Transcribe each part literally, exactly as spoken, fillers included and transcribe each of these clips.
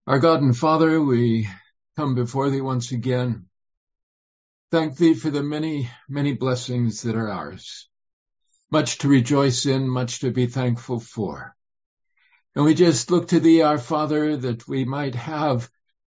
Our God and Father, we come before thee once again. Thank thee for the many, many blessings that are ours. Much to rejoice in, much to be thankful for. And we just look to thee, our Father, that we might have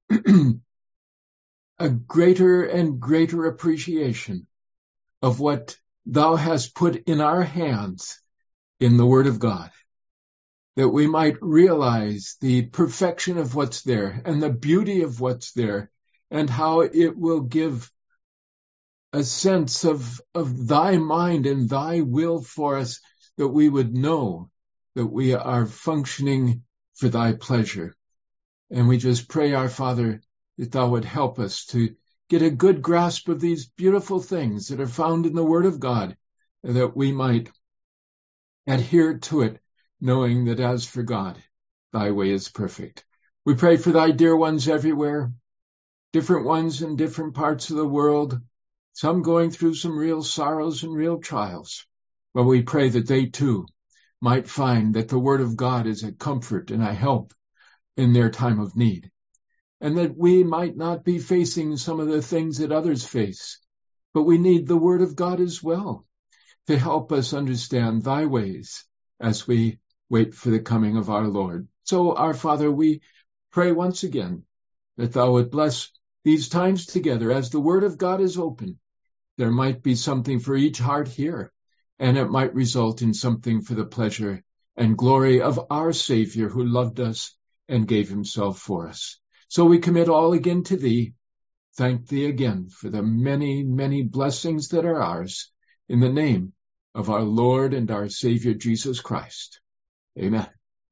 a greater and greater appreciation of what thou hast put in our hands in the Word of God. That we might realize the perfection of what's there and the beauty of what's there and how it will give a sense of, of thy mind and thy will for us, that we would know that we are functioning for thy pleasure. And we just pray, our Father, that thou would help us to get a good grasp of these beautiful things that are found in the Word of God, and that we might adhere to it, knowing that as for God, thy way is perfect. We pray for thy dear ones everywhere, different ones in different parts of the world, some going through some real sorrows and real trials. But we pray that they too might find that the Word of God is a comfort and a help in their time of need, and that we might not be facing some of the things that others face, but we need the Word of God as well to help us understand thy ways as we wait for the coming of our Lord. So, our Father, we pray once again that thou would bless these times together as the Word of God is open. There might be something for each heart here, and it might result in something for the pleasure and glory of our Savior who loved us and gave himself for us. So we commit all again to thee. Thank thee again for the many, many blessings that are ours, in the name of our Lord and our Savior Jesus Christ. Amen.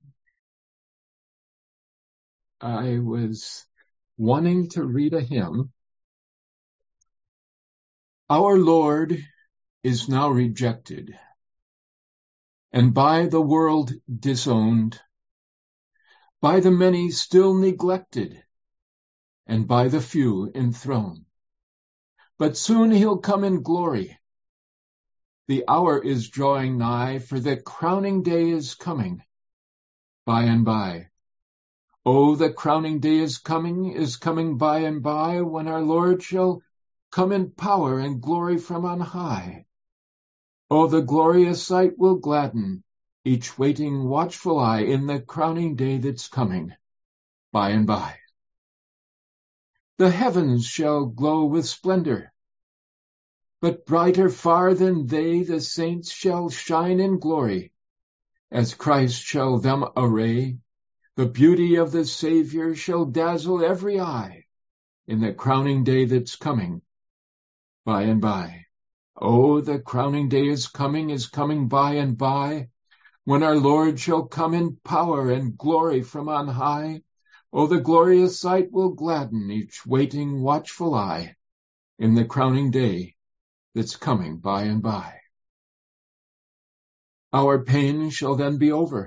I was wanting to read a hymn. Our Lord is now rejected, and by the world disowned, by the many still neglected, and by the few enthroned. But soon he'll come in glory. The hour is drawing nigh, for the crowning day is coming by and by. Oh, the crowning day is coming, is coming by and by, when our Lord shall come in power and glory from on high. Oh, the glorious sight will gladden each waiting watchful eye in the crowning day that's coming by and by. The heavens shall glow with splendor, but brighter far than they the saints shall shine in glory, as Christ shall them array. The beauty of the Savior shall dazzle every eye in the crowning day that's coming by and by. Oh, the crowning day is coming, is coming by and by, when our Lord shall come in power and glory from on high. Oh, the glorious sight will gladden each waiting watchful eye in the crowning day that's coming by and by. Our pain shall then be over.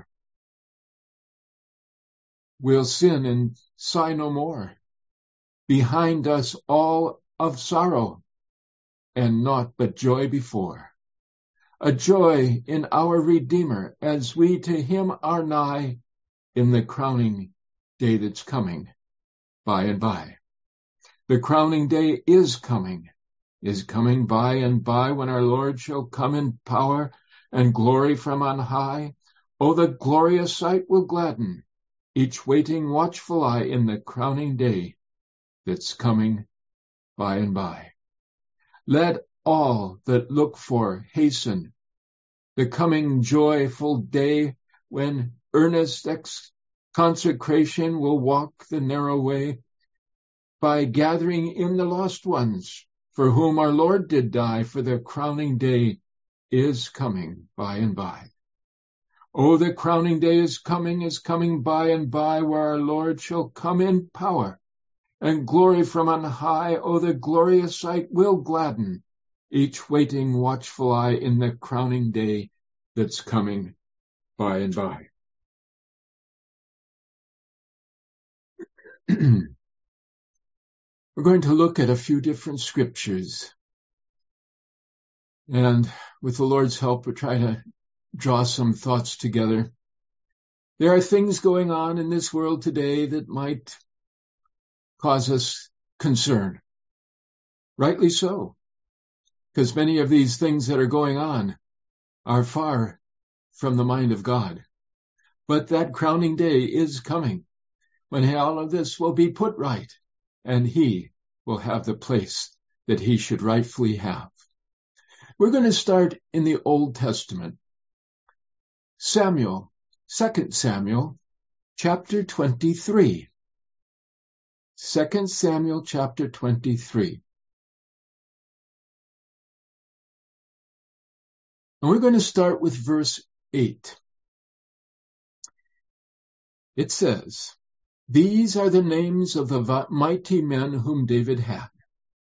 We'll sin and sigh no more. Behind us all of sorrow, and naught but joy before. A joy in our Redeemer, as we to him are nigh, in the crowning day that's coming by and by. The crowning day is coming, is coming by and by, when our Lord shall come in power and glory from on high. Oh, the glorious sight will gladden each waiting watchful eye in the crowning day that's coming by and by. Let all that look for hasten the coming joyful day, when earnest ex- consecration will walk the narrow way, by gathering in the lost ones for whom our Lord did die, for the crowning day is coming by and by. Oh, the crowning day is coming, is coming by and by, where our Lord shall come in power and glory from on high. Oh, the glorious sight will gladden each waiting watchful eye in the crowning day that's coming by and by. We're going to look at a few different scriptures, and with the Lord's help, we'll try to draw some thoughts together. There are things going on in this world today that might cause us concern. Rightly so, because many of these things that are going on are far from the mind of God. But that crowning day is coming when all of this will be put right, and he will have the place that he should rightfully have. We're going to start in the Old Testament. Samuel, Second Samuel, chapter twenty-three. Second Samuel, chapter twenty-three. And we're going to start with verse eight. It says, "These are the names of the mighty men whom David had.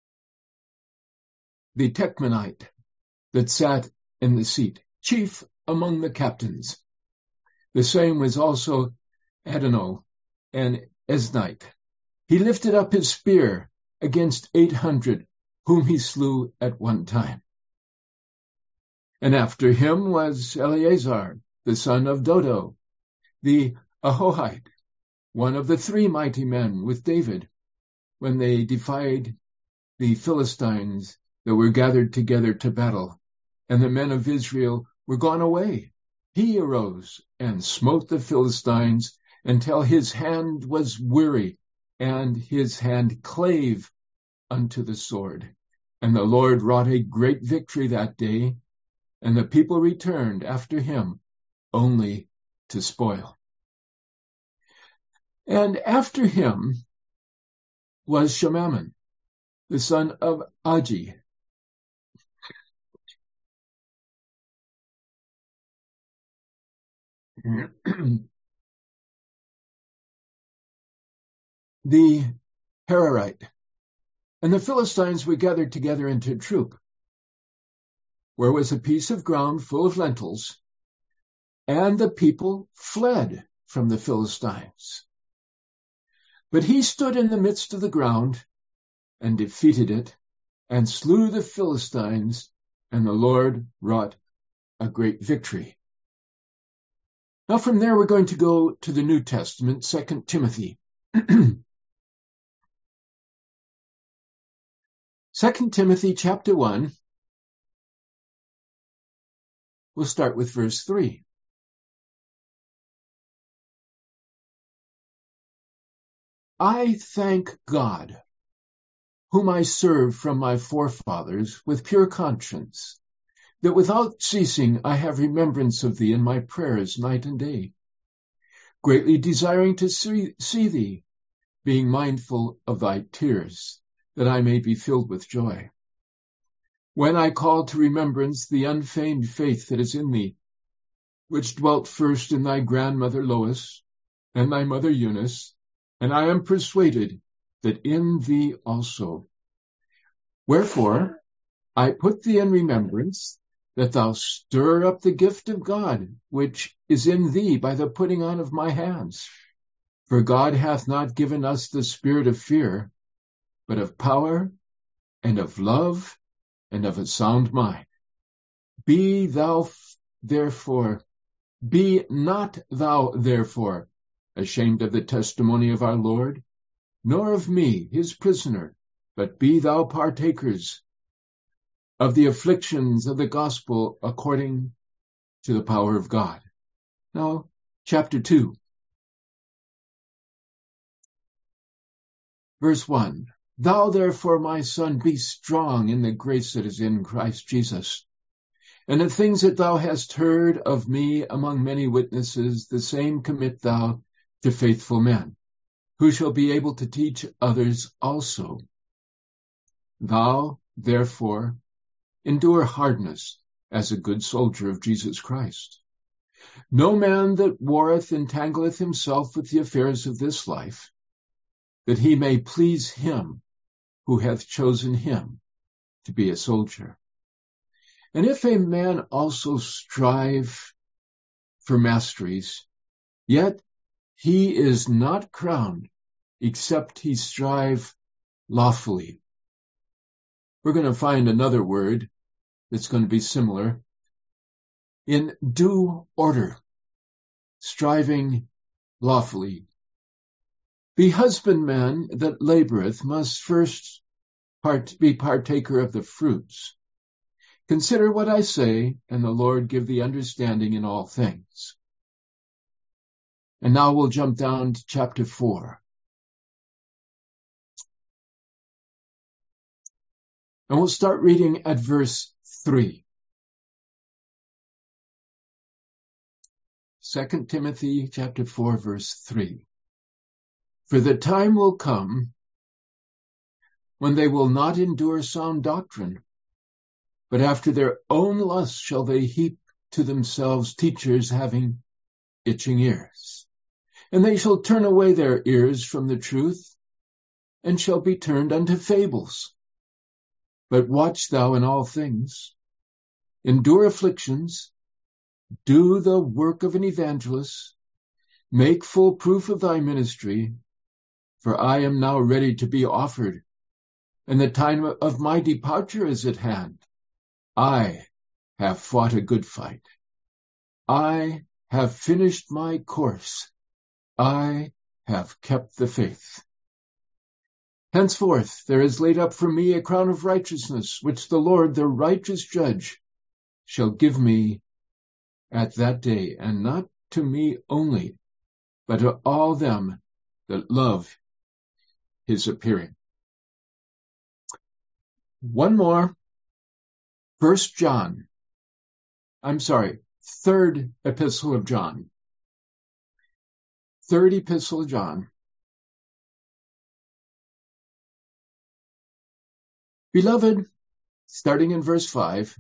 The Techmanite that sat in the seat, chief among the captains. The same was also Adonai and Esnite. He lifted up his spear against eight hundred, whom he slew at one time. And after him was Eleazar, the son of Dodo, the Ahohite, one of the three mighty men with David, when they defied the Philistines that were gathered together to battle, and the men of Israel were gone away. He arose and smote the Philistines until his hand was weary, and his hand clave unto the sword. And the Lord wrought a great victory that day, and the people returned after him only to spoil. And after him was Shemaman, the son of Agi, the Hararite. And the Philistines were gathered together into a troop, where was a piece of ground full of lentils, and the people fled from the Philistines. But he stood in the midst of the ground and defeated it, and slew the Philistines, and the Lord wrought a great victory." Now from there we're going to go to the New Testament, Second Timothy. Second Timothy chapter one, we'll start with verse three. "I thank God, whom I serve from my forefathers with pure conscience, that without ceasing I have remembrance of thee in my prayers night and day, greatly desiring to see, see thee, being mindful of thy tears, that I may be filled with joy. When I call to remembrance the unfeigned faith that is in thee, which dwelt first in thy grandmother Lois and thy mother Eunice, and I am persuaded that in thee also. Wherefore I put thee in remembrance, that thou stir up the gift of God, which is in thee by the putting on of my hands. For God hath not given us the spirit of fear, but of power, and of love, and of a sound mind. Be thou therefore, be not thou therefore ashamed of the testimony of our Lord, nor of me, his prisoner, but be thou partakers of the afflictions of the gospel according to the power of God." Now, chapter two, verse one. "Thou therefore, my son, be strong in the grace that is in Christ Jesus. And the things that thou hast heard of me among many witnesses, the same commit thou to faithful men, who shall be able to teach others also. Thou, therefore, endure hardness as a good soldier of Jesus Christ. No man that warreth entangleth himself with the affairs of this life, that he may please him who hath chosen him to be a soldier. And if a man also strive for masteries, yet he is not crowned, except he strive lawfully." We're going to find another word that's going to be similar. In due order, striving lawfully. The husbandman that laboreth must first part, be partaker of the fruits. Consider what I say, and the Lord give thee understanding in all things. And now we'll jump down to chapter four. And we'll start reading at verse three. Second Timothy chapter four, verse three. For the time will come when they will not endure sound doctrine, but after their own lust shall they heap to themselves teachers having itching ears. And they shall turn away their ears from the truth, and shall be turned unto fables. But watch thou in all things, endure afflictions, do the work of an evangelist, make full proof of thy ministry, for I am now ready to be offered, and the time of my departure is at hand. I have fought a good fight. I have finished my course. I have kept the faith. Henceforth there is laid up for me a crown of righteousness, which the Lord, the righteous judge, shall give me at that day, and not to me only, but to all them that love his appearing. One more. First John. I'm sorry, third epistle of John. Third epistle of John. Beloved, starting in verse five,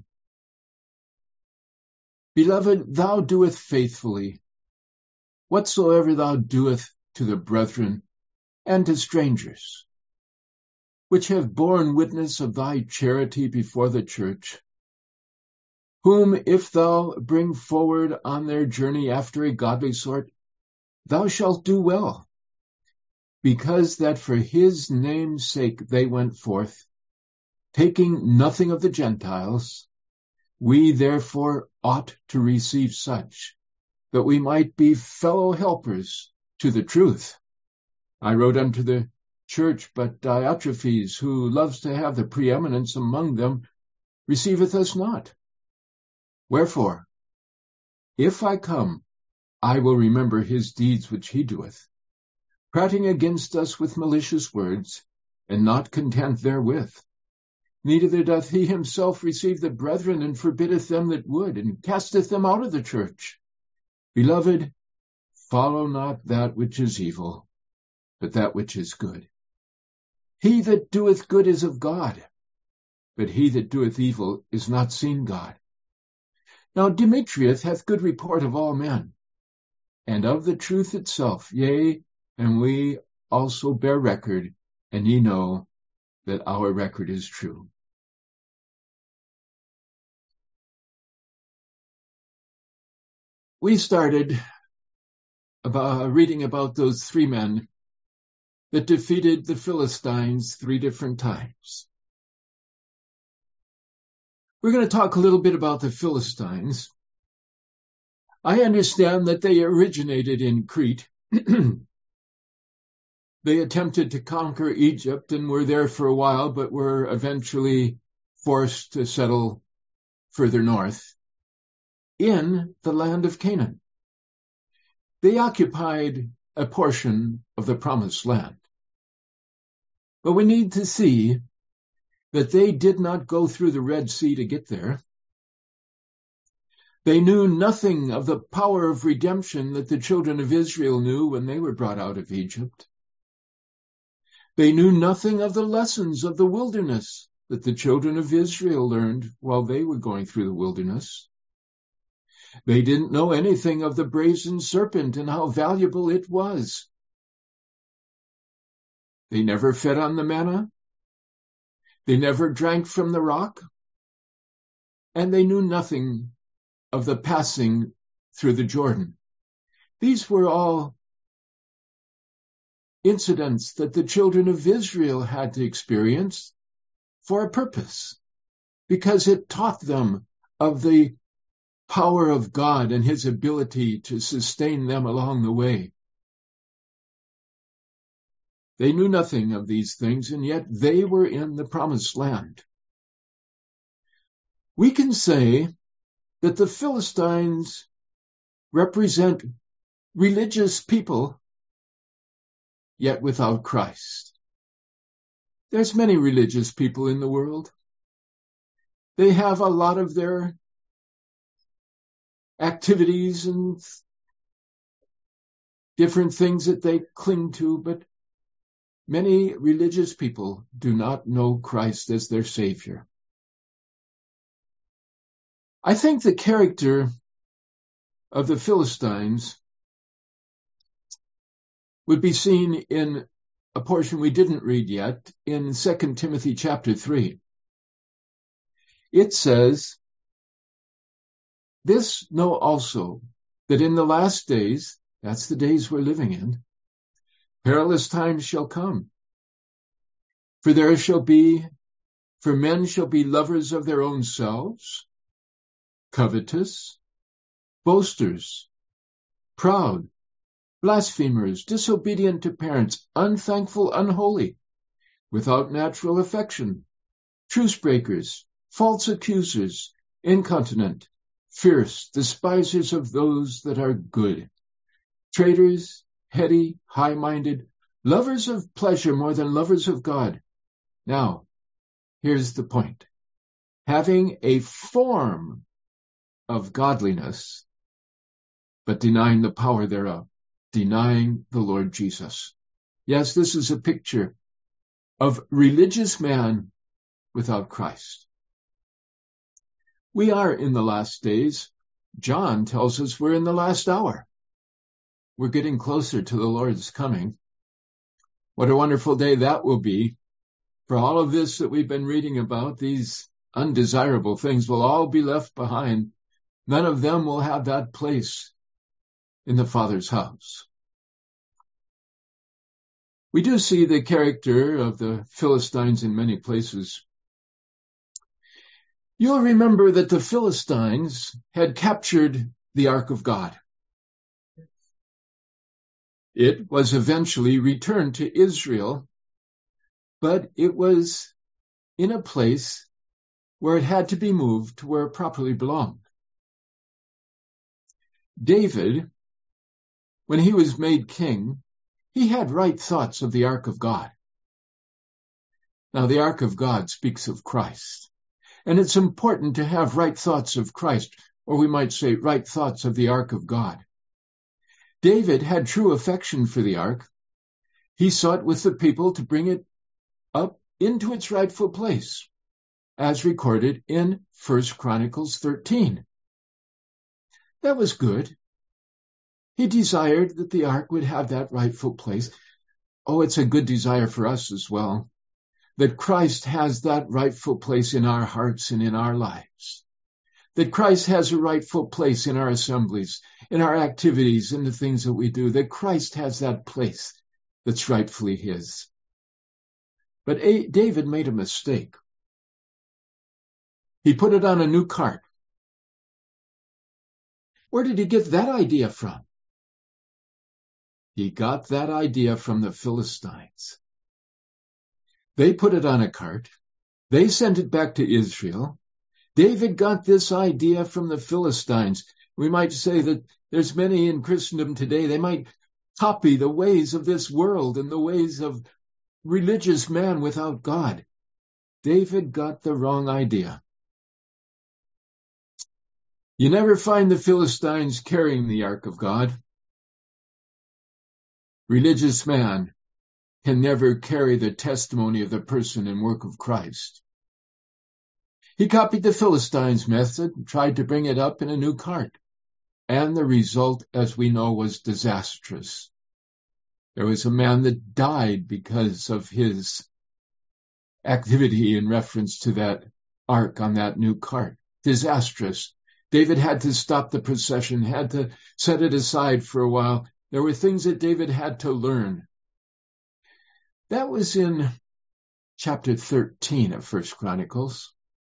Beloved, thou doest faithfully whatsoever thou doest to the brethren and to strangers, which have borne witness of thy charity before the church, whom if thou bring forward on their journey after a godly sort, thou shalt do well, because that for his name's sake they went forth, taking nothing of the Gentiles. We therefore ought to receive such, that we might be fellow helpers to the truth. I wrote unto the church, but Diotrephes, who loves to have the preeminence among them, receiveth us not. Wherefore, if I come, I will remember his deeds which he doeth, prating against us with malicious words, and not content therewith. Neither doth he himself receive the brethren, and forbiddeth them that would, and casteth them out of the church. Beloved, follow not that which is evil, but that which is good. He that doeth good is of God, but he that doeth evil is not seen God. Now Demetrius hath good report of all men, and of the truth itself, yea, and we also bear record, and ye know that our record is true. We started about reading about those three men that defeated the Philistines three different times. We're going to talk a little bit about the Philistines. I understand that they originated in Crete. They attempted to conquer Egypt and were there for a while, but were eventually forced to settle further north in the land of Canaan. They occupied a portion of the promised land. But we need to see that they did not go through the Red Sea to get there. They knew nothing of the power of redemption that the children of Israel knew when they were brought out of Egypt. They knew nothing of the lessons of the wilderness that the children of Israel learned while they were going through the wilderness. They didn't know anything of the brazen serpent and how valuable it was. They never fed on the manna. They never drank from the rock. And they knew nothing of the passing through the Jordan. These were all incidents that the children of Israel had to experience for a purpose, because it taught them of the power of God and his ability to sustain them along the way. They knew nothing of these things, and yet they were in the promised land. We can say that the Philistines represent religious people, yet without Christ. There's many religious people in the world. They have a lot of their activities and different things that they cling to, but many religious people do not know Christ as their Savior. I think the character of the Philistines would be seen in a portion we didn't read yet in Second Timothy chapter three. It says, "This know also, that in the last days," that's the days we're living in, "perilous times shall come. For there shall be, for men shall be lovers of their own selves, covetous, boasters, proud, blasphemers, disobedient to parents, unthankful, unholy, without natural affection, truce breakers, false accusers, incontinent, fierce, despisers of those that are good, traitors, heady, high-minded, lovers of pleasure more than lovers of God." Now, here's the point. "Having a form of godliness, but denying the power thereof," denying the Lord Jesus. Yes, this is a picture of religious man without Christ. We are in the last days. John tells us we're in the last hour. We're getting closer to the Lord's coming. What a wonderful day that will be. For all of this that we've been reading about, these undesirable things will all be left behind. None of them will have that place in the Father's house. We do see the character of the Philistines in many places. You'll remember that the Philistines had captured the Ark of God. It was eventually returned to Israel, but it was in a place where it had to be moved to where it properly belonged. David, when he was made king, he had right thoughts of the Ark of God. Now, the Ark of God speaks of Christ, and it's important to have right thoughts of Christ, or we might say right thoughts of the Ark of God. David had true affection for the Ark. He sought with the people to bring it up into its rightful place, as recorded in First Chronicles thirteen. That was good. He desired that the Ark would have that rightful place. Oh, it's a good desire for us as well, that Christ has that rightful place in our hearts and in our lives. That Christ has a rightful place in our assemblies, in our activities, in the things that we do. That Christ has that place that's rightfully his. But David made a mistake. He put it on a new cart. Where did he get that idea from? He got that idea from the Philistines. They put it on a cart. They sent it back to Israel. David got this idea from the Philistines. We might say that there's many in Christendom today, they might copy the ways of this world and the ways of religious man without God. David got the wrong idea. You never find the Philistines carrying the Ark of God. Religious man can never carry the testimony of the person and work of Christ. He copied the Philistines' method and tried to bring it up in a new cart. And the result, as we know, was disastrous. There was a man that died because of his activity in reference to that ark on that new cart. Disastrous. David had to stop the procession, had to set it aside for a while. There were things that David had to learn. That was in chapter thirteen of First Chronicles.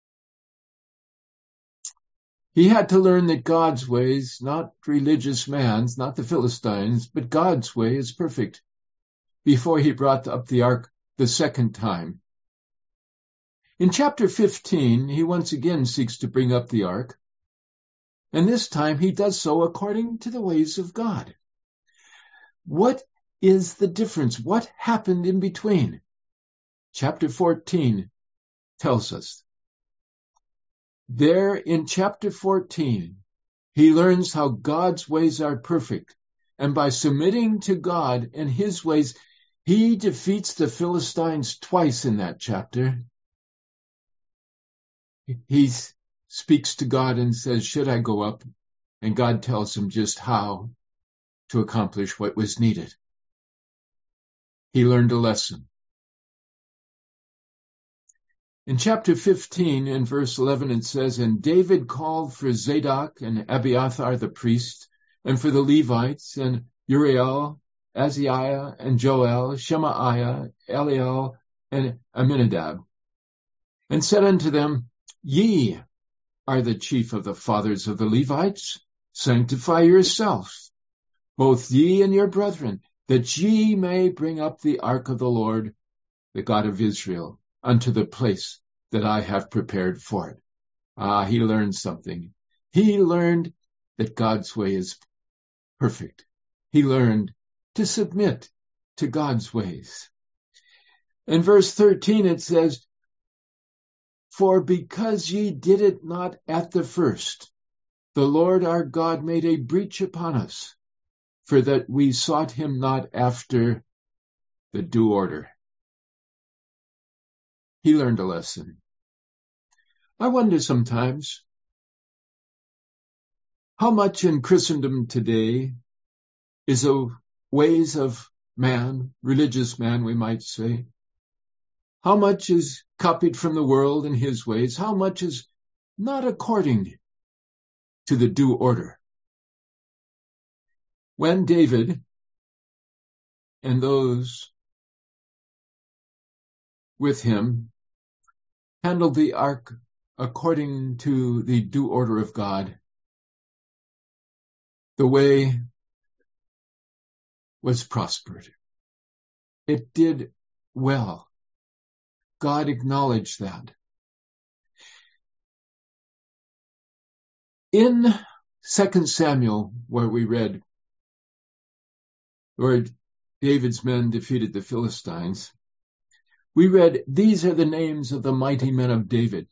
He had to learn that God's ways, not religious man's, not the Philistines, but God's way is perfect. before he brought up the ark the second time. In chapter fifteen, he once again seeks to bring up the ark, and this time he does so according to the ways of God. What is the difference? What happened in between? Chapter fourteen tells us. There in chapter fourteen, he learns how God's ways are perfect, and by submitting to God and his ways, he defeats the Philistines twice in that chapter. He speaks to God and says, should I go up? And God tells him just how to accomplish what was needed. He learned a lesson. In chapter fifteen, in verse eleven, it says, and David called for Zadok and Abiathar the priest, and for the Levites, and Uriel, Azariah, and Joel, Shemaiah, Eliel, and Aminadab, and said unto them, Ye are the chief of the fathers of the Levites. Sanctify yourselves, both ye and your brethren, that ye may bring up the ark of the Lord, the God of Israel, unto the place that I have prepared for it. Ah, he learned something. He learned that God's way is perfect. He learned to submit to God's ways. In verse thirteen it says, For because ye did it not at the first, the Lord our God made a breach upon us, for that we sought him not after the due order. He learned a lesson. I wonder sometimes how much in Christendom today is the ways of man, religious man, we might say. How much is copied from the world and his ways? How much is not according to the due order? When David and those with him handled the ark according to the due order of God, the way was prospered. It did well. God acknowledged that. In Second Samuel, where we read, where David's men defeated the Philistines, we read, these are the names of the mighty men of David.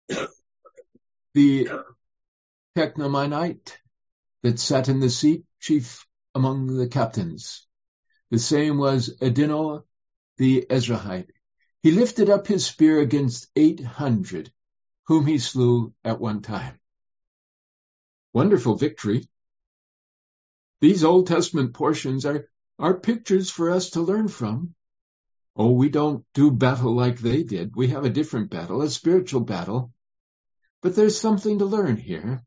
The Technomanite that sat in the seat, chief among the captains. The same was Adino the Ezrahite. He lifted up his spear against eight hundred, whom he slew at one time. Wonderful victory. These Old Testament portions are, are pictures for us to learn from. Oh, we don't do battle like they did. We have a different battle, a spiritual battle. But there's something to learn here.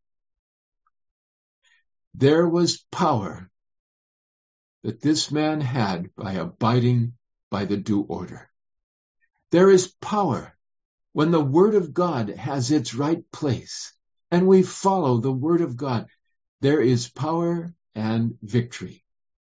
There was power that this man had by abiding by the due order. There is power when the Word of God has its right place and we follow the Word of God. There is power and victory.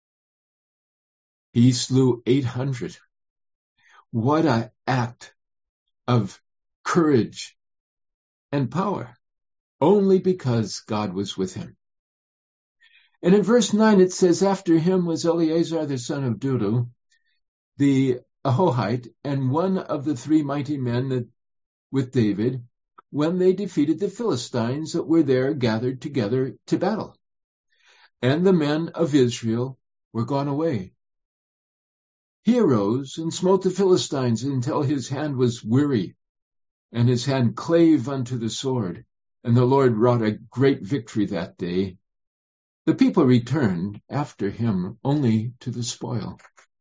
He slew eight hundred. What an act of courage and power, only because God was with him. And in verse nine it says, after him was Eleazar the son of Dodo, the Ahohite, and one of the three mighty men that with David, when they defeated the Philistines that were there gathered together to battle. And the men of Israel were gone away. He arose and smote the Philistines until his hand was weary, and his hand clave unto the sword. And the Lord wrought a great victory that day. The people returned after him only to the spoil.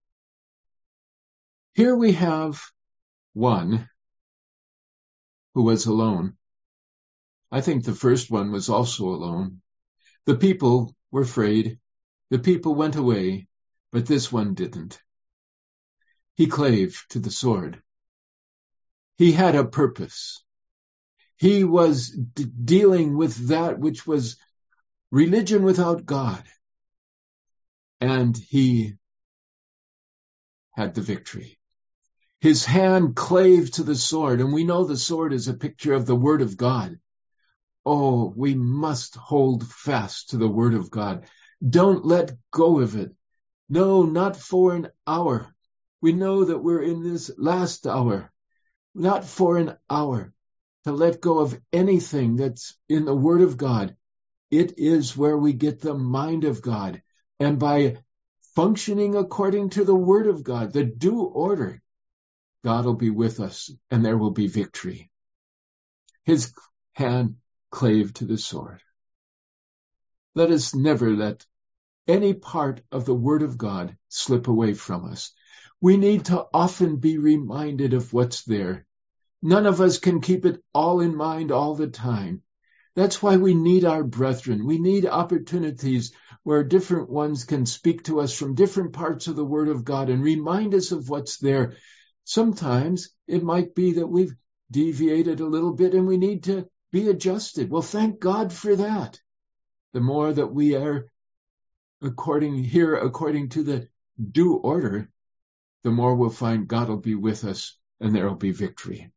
Here we have one who was alone. I think the first one was also alone. The people were afraid. The people went away, but this one didn't. He clave to the sword. He had a purpose. He was d- dealing with that which was religion without God. And he had the victory. His hand clave to the sword, and we know the sword is a picture of the Word of God. Oh, we must hold fast to the Word of God. Don't let go of it. No, not for an hour. We know that we're in this last hour. Not for an hour to let go of anything that's in the Word of God. It is where we get the mind of God. And by functioning according to the Word of God, the due order, God will be with us and there will be victory. His hand clave to the sword. Let us never let any part of the Word of God slip away from us. We need to often be reminded of what's there. None of us can keep it all in mind all the time. That's why we need our brethren. We need opportunities where different ones can speak to us from different parts of the Word of God and remind us of what's there. Sometimes it might be that we've deviated a little bit and we need to be adjusted. Well, thank God for that. The more that we are according here, according to the due order, the more we'll find God will be with us and there will be victory.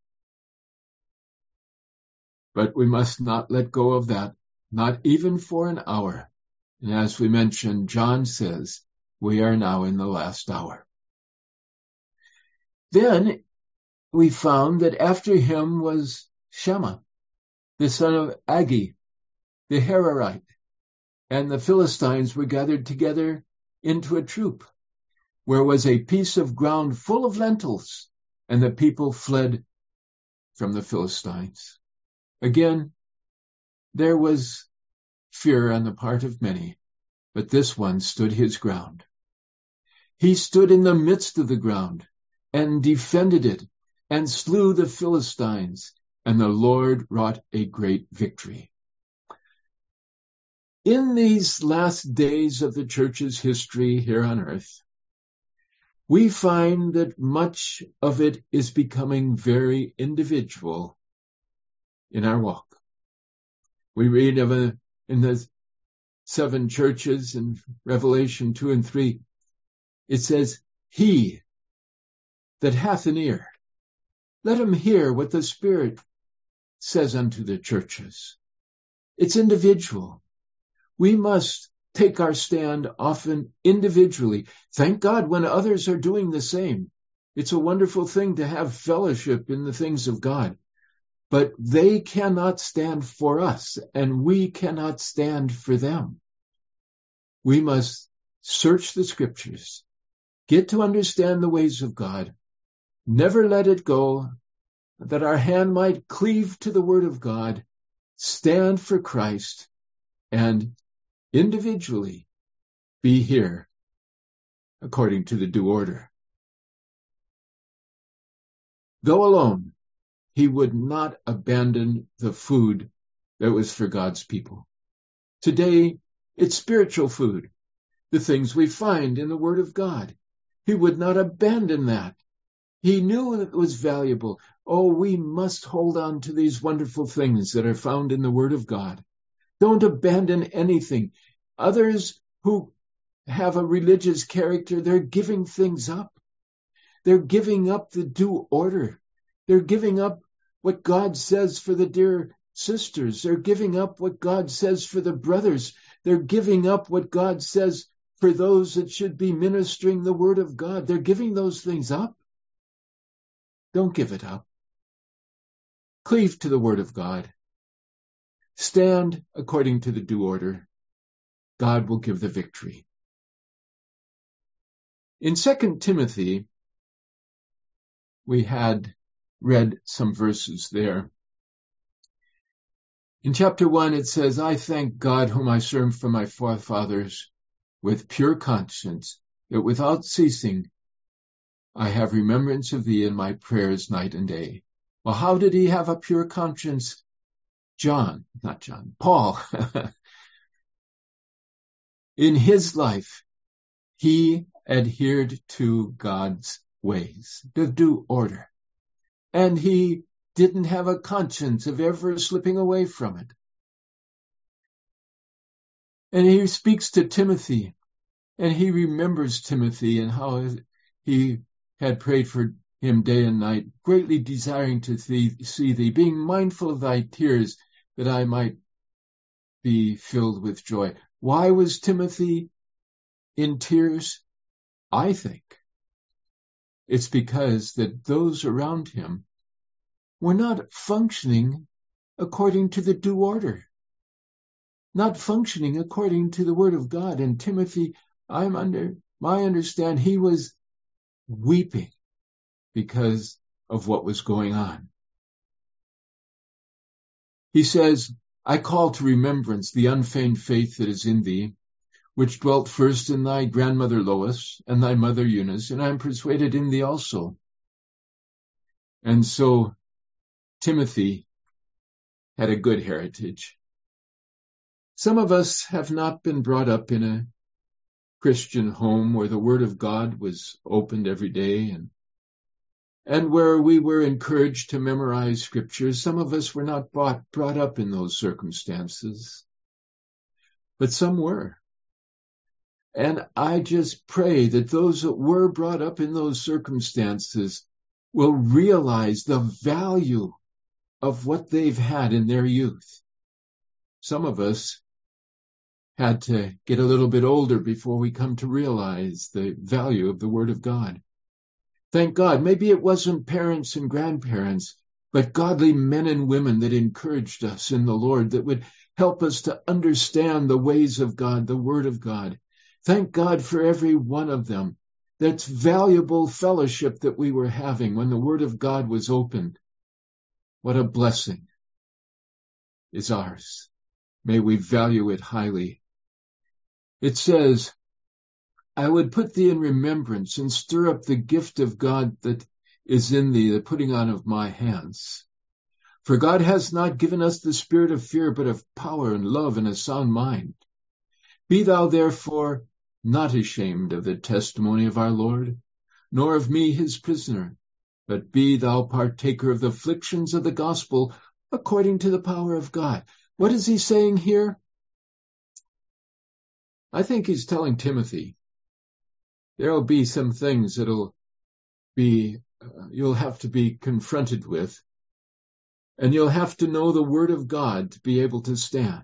But we must not let go of that, not even for an hour. And as we mentioned, John says, we are now in the last hour. Then we found that after him was Shema, the son of Agi, the Hararite, and the Philistines were gathered together into a troop, where was a piece of ground full of lentils, and the people fled from the Philistines. Again, there was fear on the part of many, but this one stood his ground. He stood in the midst of the ground and defended it and slew the Philistines, and the Lord wrought a great victory. In these last days of the church's history here on earth, we find that much of it is becoming very individual in our walk. We read of a, in the seven churches in Revelation two and three, it says, he that hath an ear, let him hear what the Spirit says unto the churches. It's individual. We must take our stand often individually. Thank God when others are doing the same. It's a wonderful thing to have fellowship in the things of God. But they cannot stand for us, and we cannot stand for them. We must search the Scriptures, get to understand the ways of God, never let it go, that our hand might cleave to the Word of God, stand for Christ, and individually be here according to the due order. Though alone, he would not abandon the food that was for God's people. Today, it's spiritual food, the things we find in the Word of God. He would not abandon that. He knew it was valuable. Oh, we must hold on to these wonderful things that are found in the Word of God. Don't abandon anything. Others who have a religious character, they're giving things up. They're giving up the due order. They're giving up what God says for the dear sisters. They're giving up what God says for the brothers. They're giving up what God says for those that should be ministering the Word of God. They're giving those things up. Don't give it up. Cleave to the Word of God. Stand according to the due order. God will give the victory. In Second Timothy, we had read some verses there. In chapter one, it says, I thank God whom I serve from my forefathers with pure conscience, that without ceasing I have remembrance of thee in my prayers night and day. Well, how did he have a pure conscience? John, not John, Paul. In his life, he adhered to God's ways, the due order. And he didn't have a conscience of ever slipping away from it. And he speaks to Timothy, and he remembers Timothy and how he had prayed for him day and night, greatly desiring to see, see thee, being mindful of thy tears, that I might be filled with joy. Why was Timothy in tears? I think it's because that those around him were not functioning according to the due order, not functioning according to the word of God. And Timothy, I'm under my understand, he was weeping because of what was going on. He says, I call to remembrance the unfeigned faith that is in thee, which dwelt first in thy grandmother Lois and thy mother Eunice, and I am persuaded in thee also. And so Timothy had a good heritage. Some of us have not been brought up in a Christian home where the word of God was opened every day and and where we were encouraged to memorize scriptures. Some of us were not brought, brought up in those circumstances, but some were. And I just pray that those that were brought up in those circumstances will realize the value of what they've had in their youth. Some of us had to get a little bit older before we come to realize the value of the Word of God. Thank God, maybe it wasn't parents and grandparents, but godly men and women that encouraged us in the Lord, that would help us to understand the ways of God, the Word of God. Thank God for every one of them. That's valuable fellowship that we were having when the Word of God was opened. What a blessing is ours. May we value it highly. It says, I would put thee in remembrance and stir up the gift of God that is in thee, the putting on of my hands. For God has not given us the spirit of fear, but of power and love and a sound mind. Be thou therefore not ashamed of the testimony of our Lord, nor of me his prisoner, but be thou partaker of the afflictions of the gospel according to the power of God. What is he saying here? I think he's telling Timothy, there'll be some things that'll be, uh, you'll have to be confronted with, and you'll have to know the word of God to be able to stand.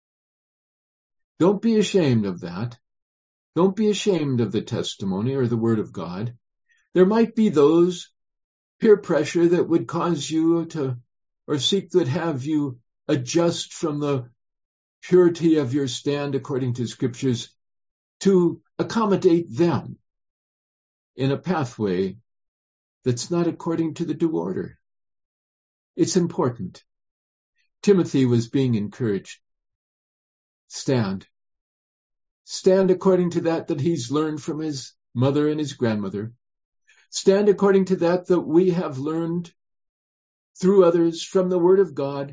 Don't be ashamed of that. Don't be ashamed of the testimony or the word of God. There might be those peer pressure that would cause you to, or seek that have you adjust from the purity of your stand according to scriptures to accommodate them in a pathway that's not according to the due order. It's important. Timothy was being encouraged. Stand. Stand according to that that he's learned from his mother and his grandmother. Stand according to that that we have learned through others from the word of God,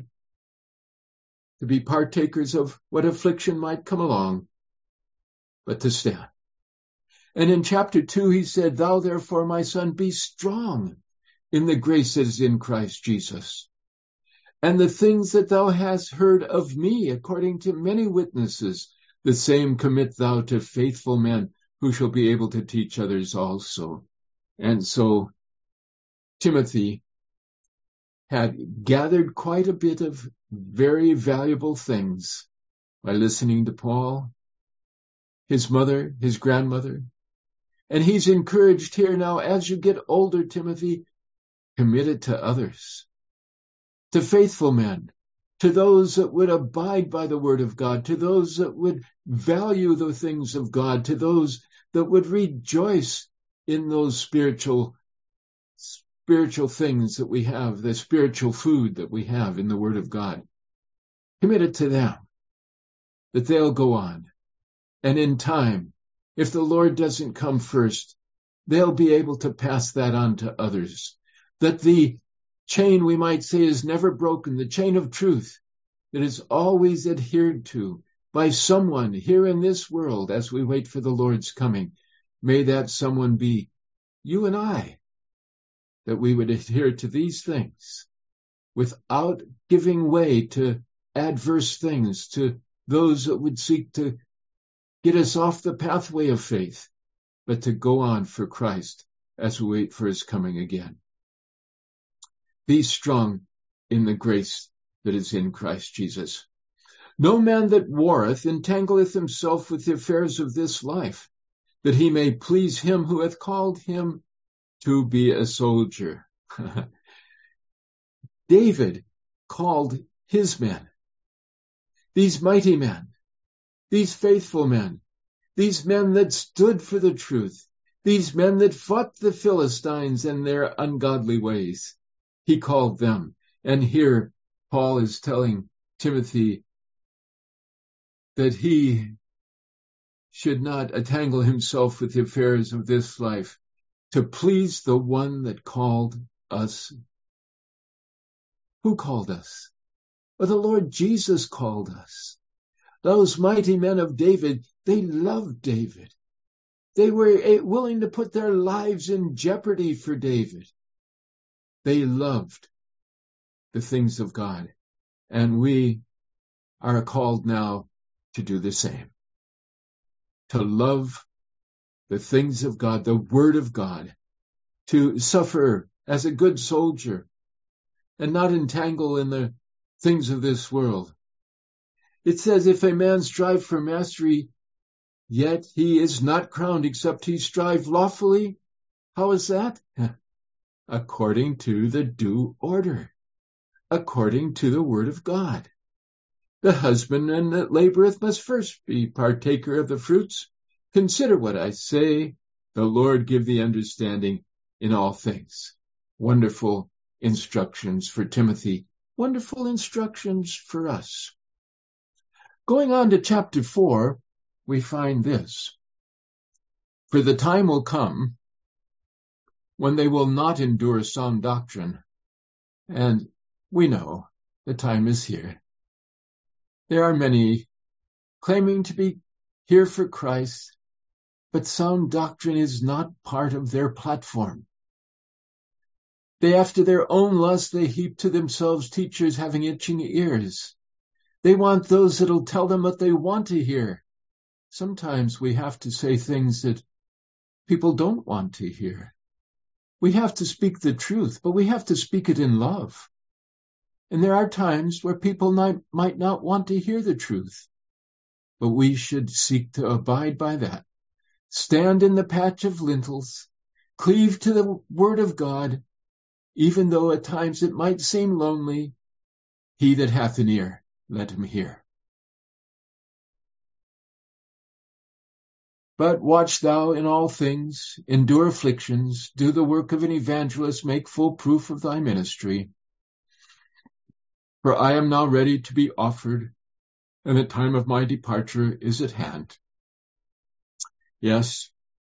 to be partakers of what affliction might come along, but to stand. And in chapter two, he said, Thou therefore, my son, be strong in the grace that is in Christ Jesus. And the things that thou hast heard of me, according to many witnesses, the same commit thou to faithful men who shall be able to teach others also. And so Timothy had gathered quite a bit of very valuable things by listening to Paul, his mother, his grandmother. And he's encouraged here now, as you get older, Timothy, commit it to others, to faithful men, to those that would abide by the word of God, to those that would value the things of God, to those that would rejoice in those spiritual spiritual things that we have, the spiritual food that we have in the word of God. Commit it to them, that they'll go on. And in time, if the Lord doesn't come first, they'll be able to pass that on to others. That the chain, we might say, is never broken, the chain of truth that is always adhered to by someone here in this world as we wait for the Lord's coming. May that someone be you and I, that we would adhere to these things without giving way to adverse things, to those that would seek to get us off the pathway of faith, but to go on for Christ as we wait for his coming again. Be strong in the grace that is in Christ Jesus. No man that warreth entangleth himself with the affairs of this life, that he may please him who hath called him to be a soldier. David called his men, these mighty men, these faithful men, these men that stood for the truth, these men that fought the Philistines and their ungodly ways. He called them. And here Paul is telling Timothy that he should not entangle himself with the affairs of this life, to please the one that called us. Who called us? Well, the Lord Jesus called us. Those mighty men of David, they loved David. They were willing to put their lives in jeopardy for David. They loved the things of God, and we are called now to do the same. To love the things of God, the Word of God, to suffer as a good soldier and not entangle in the things of this world. It says, if a man strive for mastery, yet he is not crowned except he strive lawfully. How is that? According to the due order, according to the Word of God. The husbandman that laboreth must first be partaker of the fruits. Consider what I say. The Lord give thee understanding in all things. Wonderful instructions for Timothy. Wonderful instructions for us. Going on to chapter four, we find this. For the time will come when they will not endure sound doctrine. And we know the time is here. There are many claiming to be here for Christ, but sound doctrine is not part of their platform. They, after their own lust, they heap to themselves teachers having itching ears. They want those that'll tell them what they want to hear. Sometimes we have to say things that people don't want to hear. We have to speak the truth, but we have to speak it in love. And there are times where people not, might not want to hear the truth, but we should seek to abide by that. Stand in the patch of lintels, cleave to the Word of God, even though at times it might seem lonely. He that hath an ear, let him hear. But watch thou in all things, endure afflictions, do the work of an evangelist, make full proof of thy ministry. For I am now ready to be offered, and the time of my departure is at hand. Yes,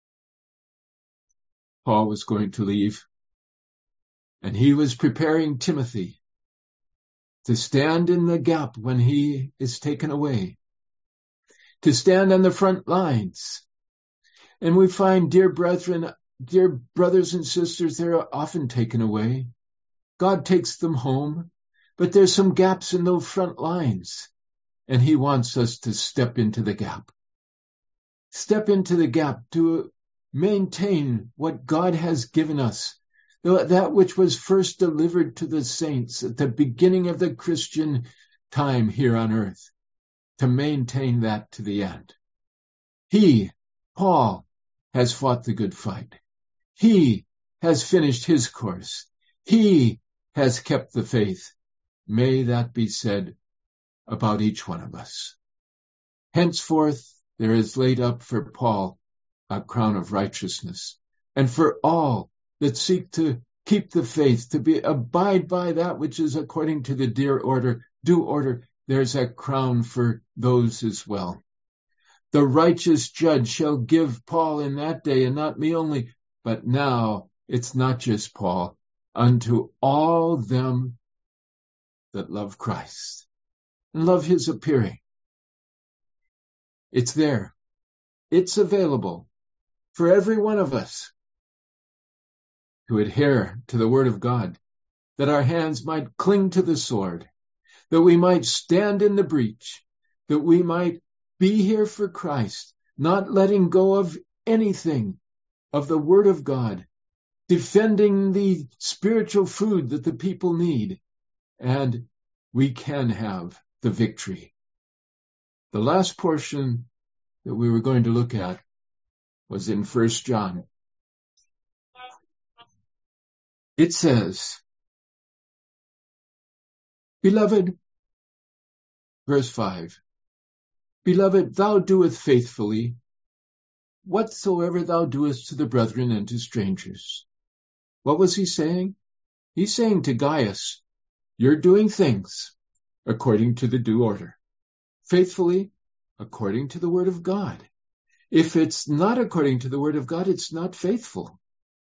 Paul was going to leave, and he was preparing Timothy to stand in the gap when he is taken away, to stand on the front lines. And we find, dear brethren, dear brothers and sisters, they're often taken away. God takes them home, but there's some gaps in those front lines, and he wants us to step into the gap. Step into the gap to maintain what God has given us, that which was first delivered to the saints at the beginning of the Christian time here on earth, to maintain that to the end. He, Paul, has fought the good fight. He has finished his course. He has kept the faith. May that be said about each one of us. Henceforth, there is laid up for Paul a crown of righteousness, and for all that seek to keep the faith, to be abide by that which is according to the dear order, due order, there's a crown for those as well. The righteous judge shall give Paul in that day, and not me only, but now it's not just Paul, unto all them that love Christ and love his appearing. It's there. It's available for every one of us to adhere to the Word of God, that our hands might cling to the sword, that we might stand in the breach, that we might be here for Christ, not letting go of anything of the Word of God, defending the spiritual food that the people need, and we can have the victory. The last portion that we were going to look at was in First John. It says, Beloved, verse five, Beloved, thou doest faithfully whatsoever thou doest to the brethren and to strangers. What was he saying? He's saying to Gaius, you're doing things according to the due order, faithfully according to the word of God. If it's not according to the word of God, it's not faithful.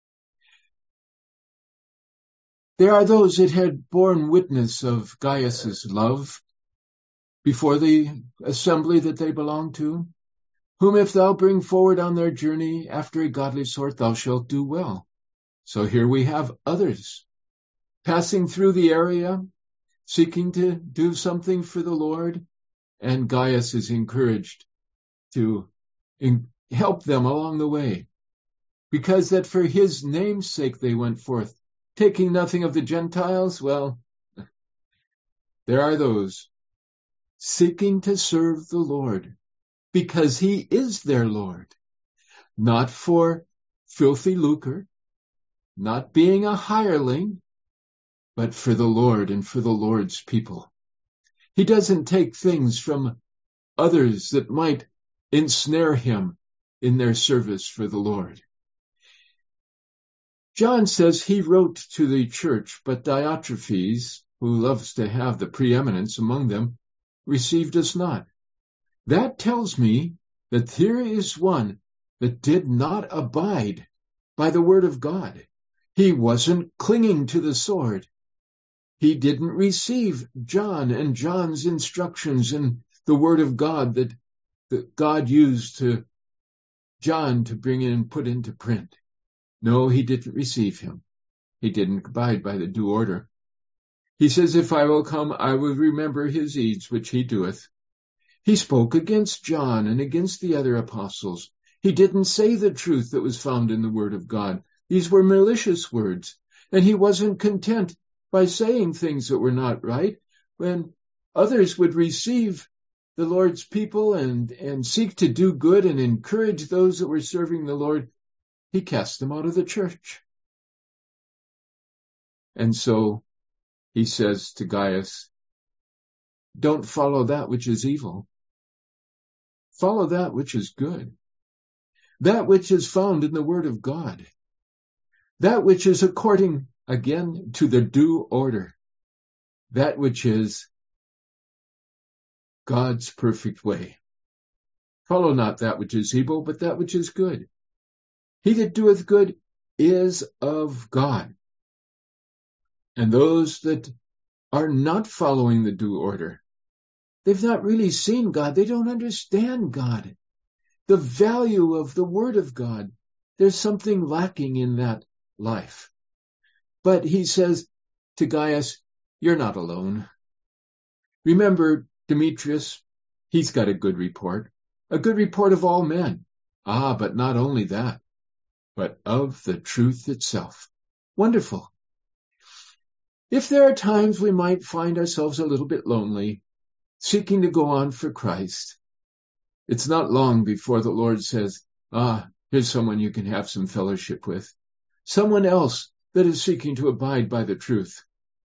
There are those that had borne witness of Gaius's love before the assembly that they belonged to, whom if thou bring forward on their journey after a godly sort, thou shalt do well. So here we have others passing through the area, seeking to do something for the Lord, and Gaius is encouraged to help them along the way, because that for his name's sake they went forth, taking nothing of the Gentiles. Well, there are those seeking to serve the Lord, because he is their Lord, not for filthy lucre, not being a hireling, but for the Lord and for the Lord's people. He doesn't take things from others that might ensnare him in their service for the Lord. John says he wrote to the church, but Diotrephes, who loves to have the preeminence among them, received us not. That tells me that here is one that did not abide by the word of God. He wasn't clinging to the sword. He didn't receive John and John's instructions and the word of God that, that God used to John to bring in and put into print. No, he didn't receive him. He didn't abide by the due order. He says, if I will come, I will remember his deeds which he doeth. He spoke against John and against the other apostles. He didn't say the truth that was found in the word of God. These were malicious words, and he wasn't content by saying things that were not right. When others would receive the Lord's people and, and seek to do good and encourage those that were serving the Lord, he cast them out of the church. And so he says to Gaius, don't follow that which is evil. Follow that which is good. That which is found in the word of God. That which is according, again, to the due order. That which is God's perfect way. Follow not that which is evil, but that which is good. He that doeth good is of God. And those that are not following the due order, they've not really seen God. They don't understand God. The value of the word of God. There's something lacking in that life. But he says to Gaius, you're not alone. Remember Demetrius, he's got a good report, a good report of all men. Ah, but not only that, but of the truth itself. Wonderful. If there are times we might find ourselves a little bit lonely, seeking to go on for Christ, it's not long before the Lord says, ah, here's someone you can have some fellowship with. Someone else that is seeking to abide by the truth.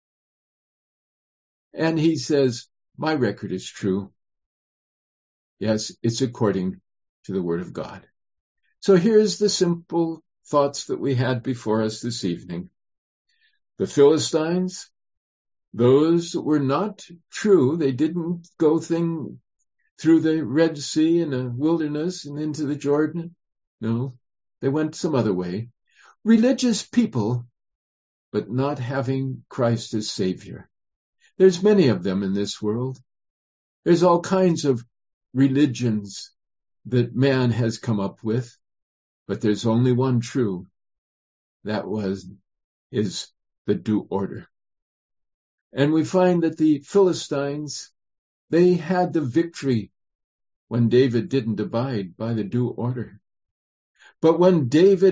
And he says, my record is true. Yes, it's according to the word of God. So here's the simple thoughts that we had before us this evening. The Philistines, those that were not true, they didn't go thing through the Red Sea and the wilderness and into the Jordan. No, they went some other way. Religious people, but not having Christ as Savior. There's many of them in this world. There's all kinds of religions that man has come up with, but there's only one true. That was, is the due order. And we find that the Philistines, they had the victory when David didn't abide by the due order. But when David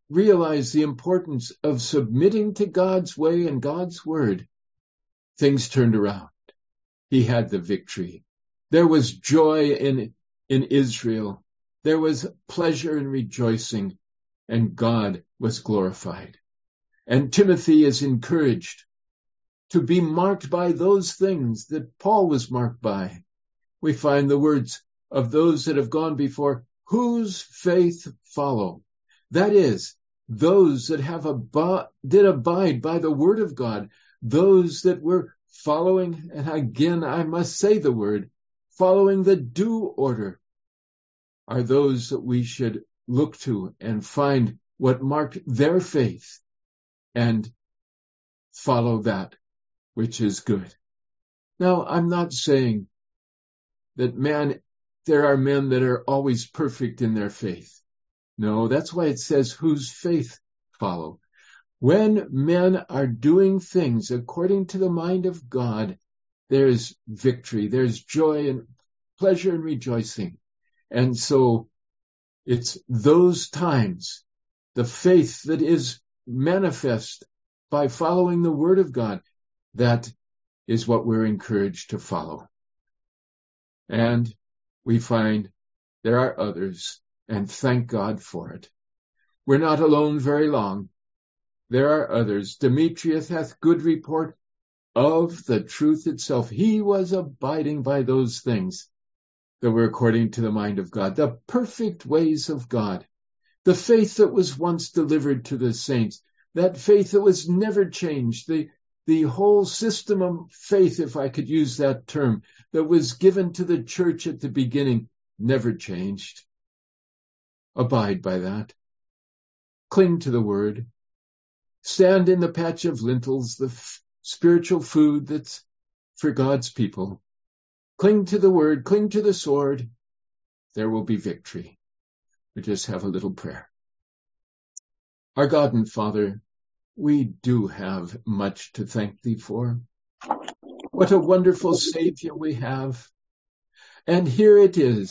realized the importance of submitting to God's way and God's word, things turned around. He had the victory. There was joy in, in Israel. There was pleasure and rejoicing, and God was glorified. And Timothy is encouraged to be marked by those things that Paul was marked by. We find the words of those that have gone before, whose faith follow. That is, those that have ab- did abide by the word of God, those that were following, and again I must say the word, following the due order, are those that we should look to and find what marked their faith and follow that which is good. Now, I'm not saying that man, there are men that are always perfect in their faith. No, that's why it says whose faith follow. When men are doing things according to the mind of God, there's victory, there's joy and pleasure and rejoicing. And so it's those times, the faith that is manifest by following the word of God, that is what we're encouraged to follow. And we find there are others, and thank God for it. We're not alone very long. There are others. Demetrius hath good report of the truth itself. He was abiding by those things that were according to the mind of God, the perfect ways of God, the faith that was once delivered to the saints, that faith that was never changed, the, the whole system of faith, if I could use that term, that was given to the church at the beginning, never changed. Abide by that. Cling to the word. Stand in the patch of lentils, the f- spiritual food that's for God's people. Cling to the word, cling to the sword. There will be victory. We just have a little prayer. Our God and Father, we do have much to thank thee for. What a wonderful Savior we have. And here it is,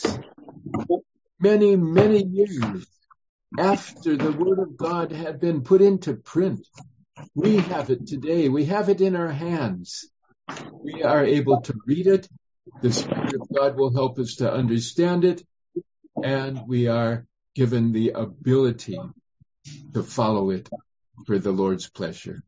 many, many years after the word of God had been put into print. We have it today. We have it in our hands. We are able to read it. The Spirit of God will help us to understand it. And we are given the ability to follow it for the Lord's pleasure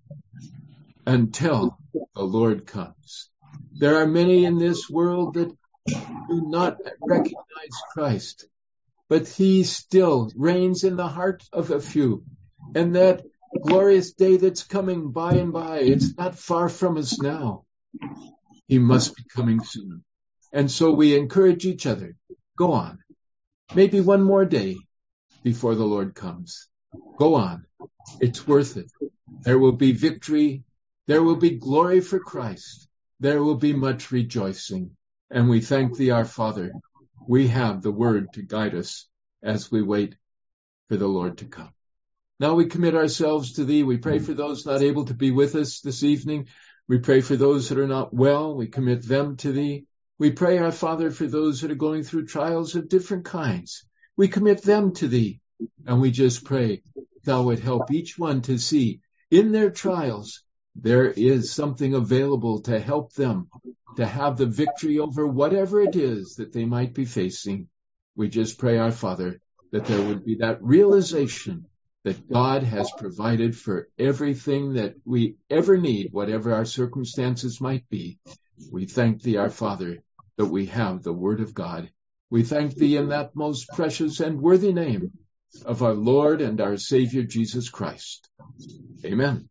until the Lord comes. There are many in this world that do not recognize Christ, but he still reigns in the heart of a few. And that glorious day that's coming by and by, it's not far from us now. He must be coming soon. And so we encourage each other, go on. Maybe one more day before the Lord comes. Go on. It's worth it. There will be victory. There will be glory for Christ. There will be much rejoicing. And we thank thee, our Father. We have the word to guide us as we wait for the Lord to come. Now we commit ourselves to thee. We pray for those not able to be with us this evening. We pray for those that are not well. We commit them to thee. We pray, our Father, for those that are going through trials of different kinds. We commit them to thee. And we just pray thou would help each one to see in their trials there is something available to help them to have the victory over whatever it is that they might be facing. We just pray, our Father, that there would be that realization that God has provided for everything that we ever need, whatever our circumstances might be. We thank thee, our Father, that we have the word of God. We thank thee in that most precious and worthy name of our Lord and our Savior, Jesus Christ. Amen.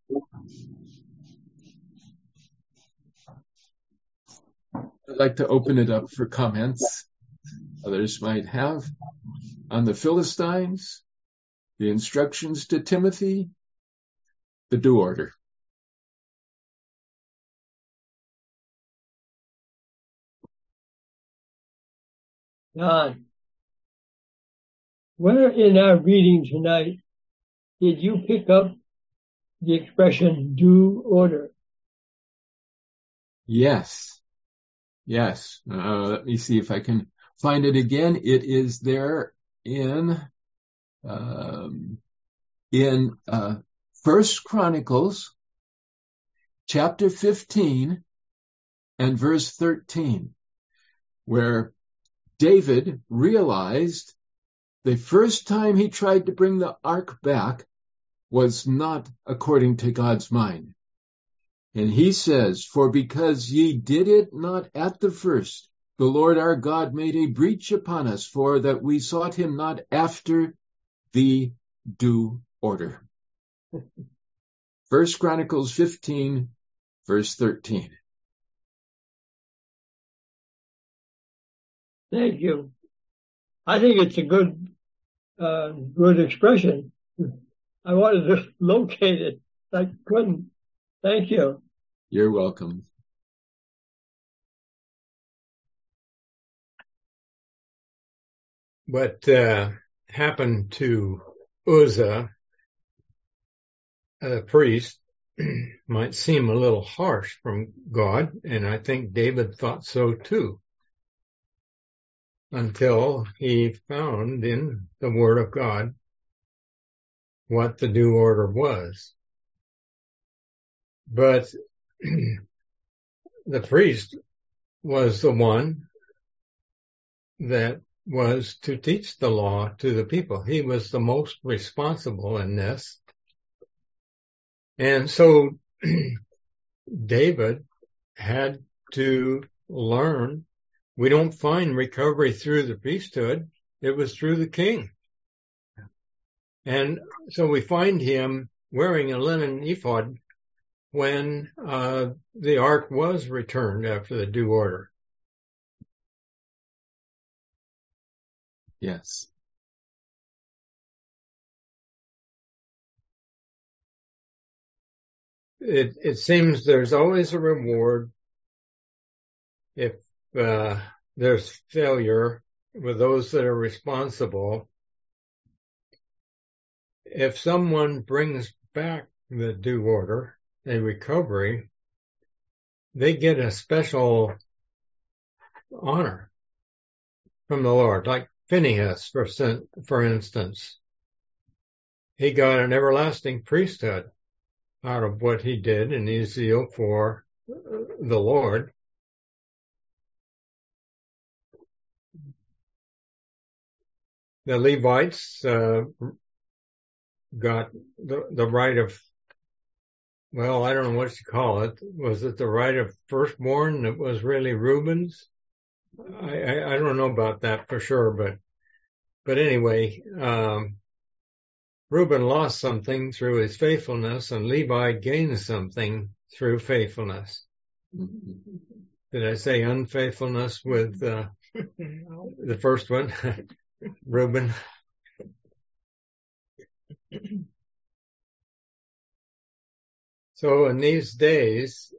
I'd like to open it up for comments others might have on the Philistines, the instructions to Timothy, the due order. John, where in our reading tonight did you pick up the expression due order? Yes. Yes. Uh, let me see if I can find it again. It is there in, um, in uh, First Chronicles chapter fifteen and verse thirteen, where David realized the first time he tried to bring the ark back was not according to God's mind. And he says, "For because ye did it not at the first, the Lord our God made a breach upon us, for that we sought him not after the due order." First Chronicles fifteen, verse thirteen. Thank you. I think it's a good, uh, good expression. I wanted to locate it. I couldn't. Thank you. You're welcome. What uh, happened to Uzzah, the priest, might seem a little harsh from God, and I think David thought so too, until he found in the Word of God what the due order was. But the priest was the one that was to teach the law to the people. He was the most responsible in this. And so David had to learn. We don't find recovery through the priesthood. It was through the king. And so we find him wearing a linen ephod when uh, the ark was returned after the due order. Yes. It, it seems there's always a reward if uh, there's failure with those that are responsible. If someone brings back the due order, a recovery, they get a special honor from the Lord, like Phinehas, for, for instance. He got an everlasting priesthood out of what he did in his zeal for the Lord. The Levites uh, got the, the right of, well, I don't know what you call it. Was it the right of firstborn that was really Reuben's? I, I, I don't know about that for sure, but but anyway, um, Reuben lost something through his faithfulness, and Levi gained something through faithfulness. Did I say unfaithfulness with uh, the first one, Reuben? So in these days,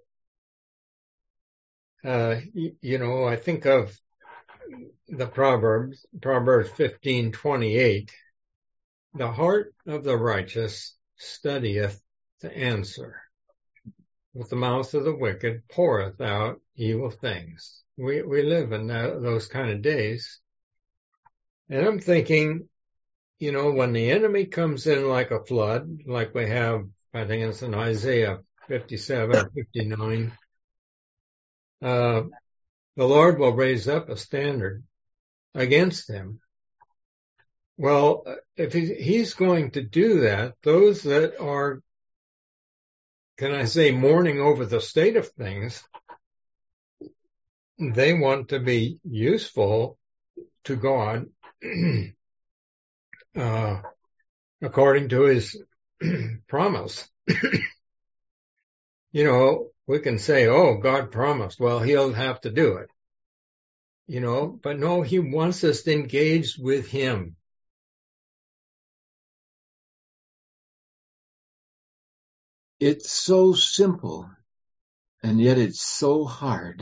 uh, you, you know, I think of the Proverbs, Proverbs fifteen twenty-eight. The heart of the righteous studieth to answer, but the mouth of the wicked poureth out evil things. We we live in that, those kind of days. And I'm thinking, you know, when the enemy comes in like a flood, like we have, I think it's in Isaiah fifty-seven or fifty-nine, uh, the Lord will raise up a standard against him. Well, if he, he's going to do that, those that are, can I say, mourning over the state of things, they want to be useful to God, uh, according to his promise. You know, we can say, oh, God promised. Well, he'll have to do it. You know, but no, he wants us engaged with him. It's so simple, and yet it's so hard.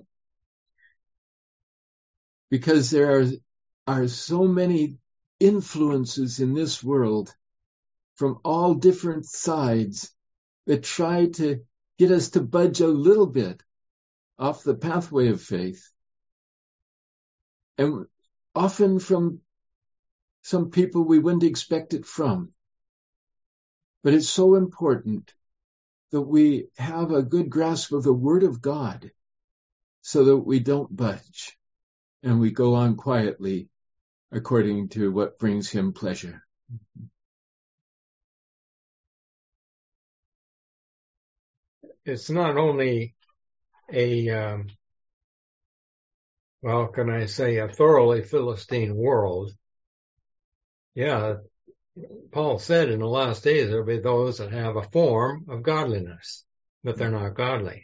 Because there are, are so many influences in this world from all different sides that try to get us to budge a little bit off the pathway of faith. And often from some people we wouldn't expect it from. But it's so important that we have a good grasp of the Word of God so that we don't budge and we go on quietly according to what brings him pleasure. It's not only a, um, well, can I say, a thoroughly Philistine world. Yeah, Paul said in the last days there will be those that have a form of godliness, but they're not godly.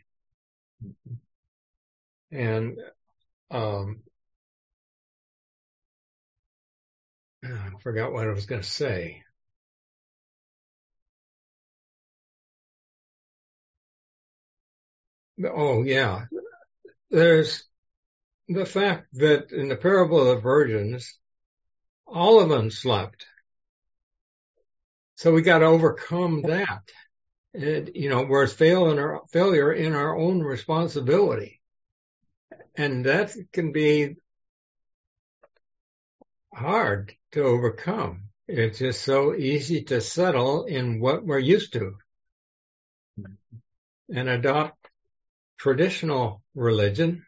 And um, I forgot what I was going to say. Oh, yeah. There's the fact that in the parable of the virgins, all of them slept. So we got to overcome that. And, you know, whereas fail in our, failure in our own responsibility. And that can be hard to overcome. It's just so easy to settle in what we're used to and adopt traditional religion,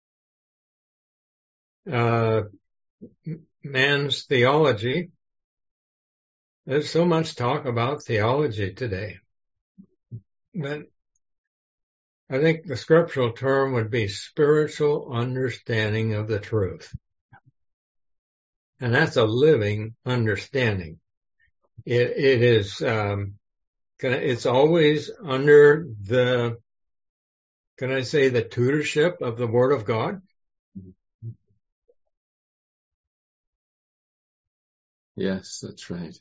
uh, man's theology. There's so much talk about theology today, but I think the scriptural term would be spiritual understanding of the truth. And that's a living understanding. It, it is, um, it's always under the, can I say, the tutorship of the Word of God? Yes, that's right.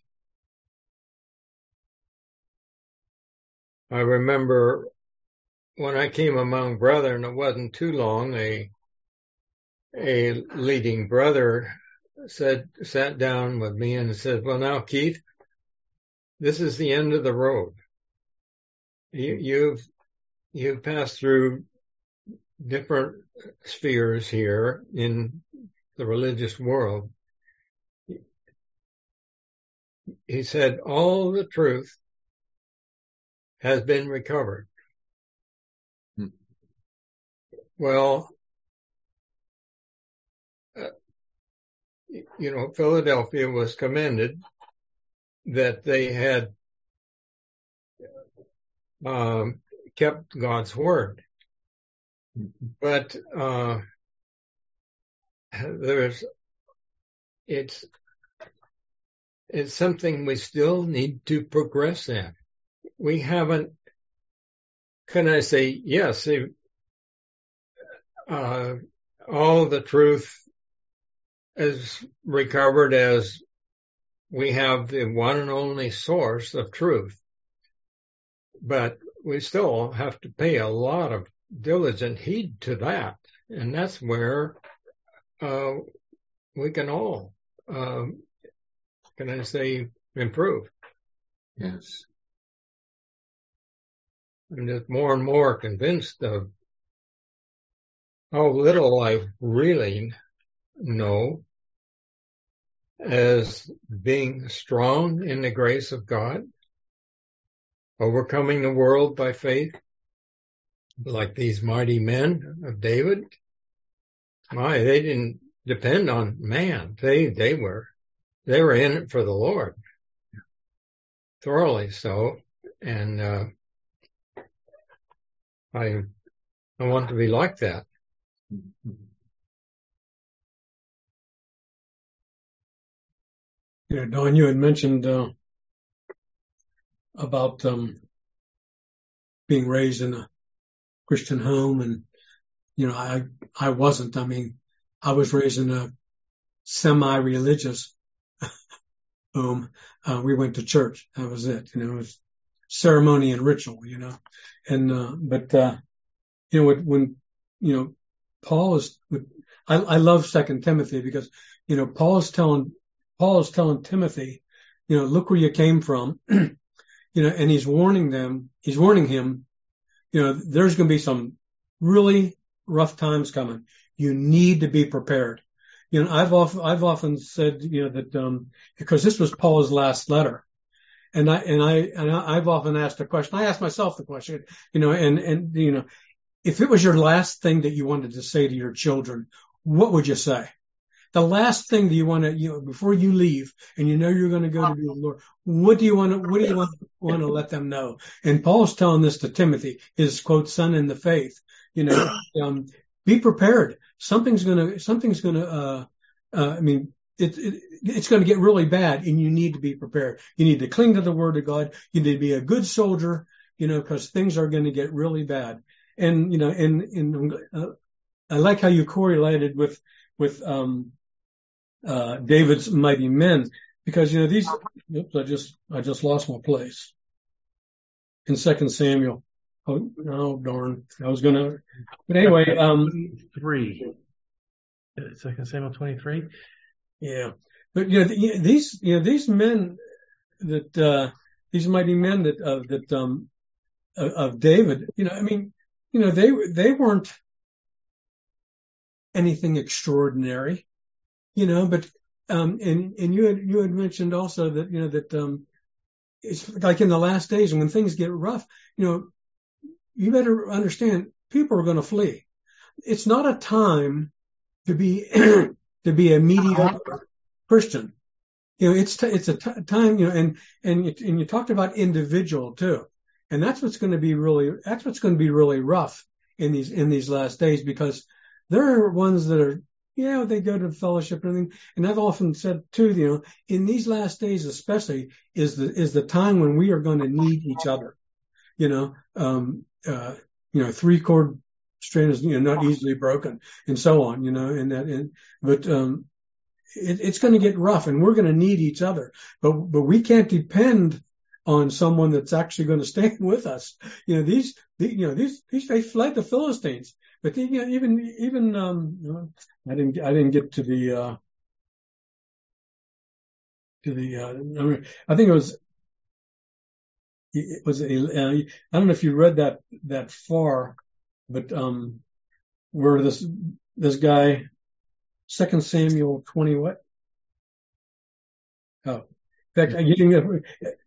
I remember when I came among brethren, it wasn't too long, a, a leading brother said, sat down with me and said, well, now, Keith, this is the end of the road. You, you've, you've passed through different spheres here in the religious world. He said, all the truth has been recovered. Hmm. Well, uh, you know, Philadelphia was commended that they had um, kept God's word. But uh, there's, it's, it's something we still need to progress in. We haven't, can I say, yes, uh, all the truth is recovered as we have the one and only source of truth. But we still have to pay a lot of diligent heed to that. And that's where uh, we can all, um, can I say, improve. Yes. I'm just more and more convinced of how little I really know as being strong in the grace of God, overcoming the world by faith, like these mighty men of David. My, they didn't depend on man. They, they were, they were in it for the Lord. Thoroughly so. And, uh, I, I want to be like that. Yeah, Don, you had mentioned, uh, about, um, being raised in a Christian home, and, you know, I, I wasn't. I mean, I was raised in a semi-religious home. Uh, we went to church. That was it. You know, it was ceremony and ritual, you know, and, uh, but, uh, you know, when, when, you know, Paul is, I, I love Second Timothy because, you know, Paul is telling, Paul is telling Timothy, you know, look where you came from, you know, and he's warning them, he's warning him, you know, there's going to be some really rough times coming. You need to be prepared. You know, I've often, I've often said, you know, that, um, because this was Paul's last letter, And I, and I, and I, I've often asked the question, I ask myself the question, you know, and, and, you know, if it was your last thing that you wanted to say to your children, what would you say? The last thing that you want to, you know, before you leave and you know you're going to go to be with the Lord, what do you want to, what do you want, want to let them know? And Paul's telling this to Timothy, his quote, son in the faith, you know, um, be prepared. Something's going to, something's going to, uh, uh, I mean, it, it, it's going to get really bad and you need to be prepared. You need to cling to the word of God. You need to be a good soldier, you know, because things are going to get really bad. And, you know, and, and, uh, I like how you correlated with, with, um, uh, David's mighty men, because, you know, these, oops, I just, I just lost my place in Second Samuel. Oh, oh, darn. I was going to, but anyway, um, three, Second Samuel twenty-three. Yeah. But, you know, these, you know, these men that, uh, these mighty men that, uh, that, um, of, of David, you know, I mean, you know, they, they weren't anything extraordinary, you know, but, um, and, and you had, you had mentioned also that, you know, that, um, it's like in the last days when things get rough, you know, you better understand people are going to flee. It's not a time to be, to be a mediocre Christian. You know, it's, t- it's a t- time, you know, and, and, you, and you talked about individual too. And that's what's going to be really, that's what's going to be really rough in these, in these last days, because there are ones that are, yeah, they go to fellowship and everything. And I've often said too, you know, in these last days, especially is the, is the time when we are going to need each other, you know, um, uh, you know, three chord string is, you know, not easily broken and so on, you know, and that, and, but, um, it, it's going to get rough and we're going to need each other, but, but we can't depend on someone that's actually going to stand with us. You know, these, the, you know, these, these, they fled the Philistines, but they, you know, even, even, um, you know, I didn't, I didn't get to the, uh, to the, uh, I think it was, it was, uh, I don't know if you read that, that far, but, um, where this, this guy, Second Samuel twenty, what? Oh, in fact, you know,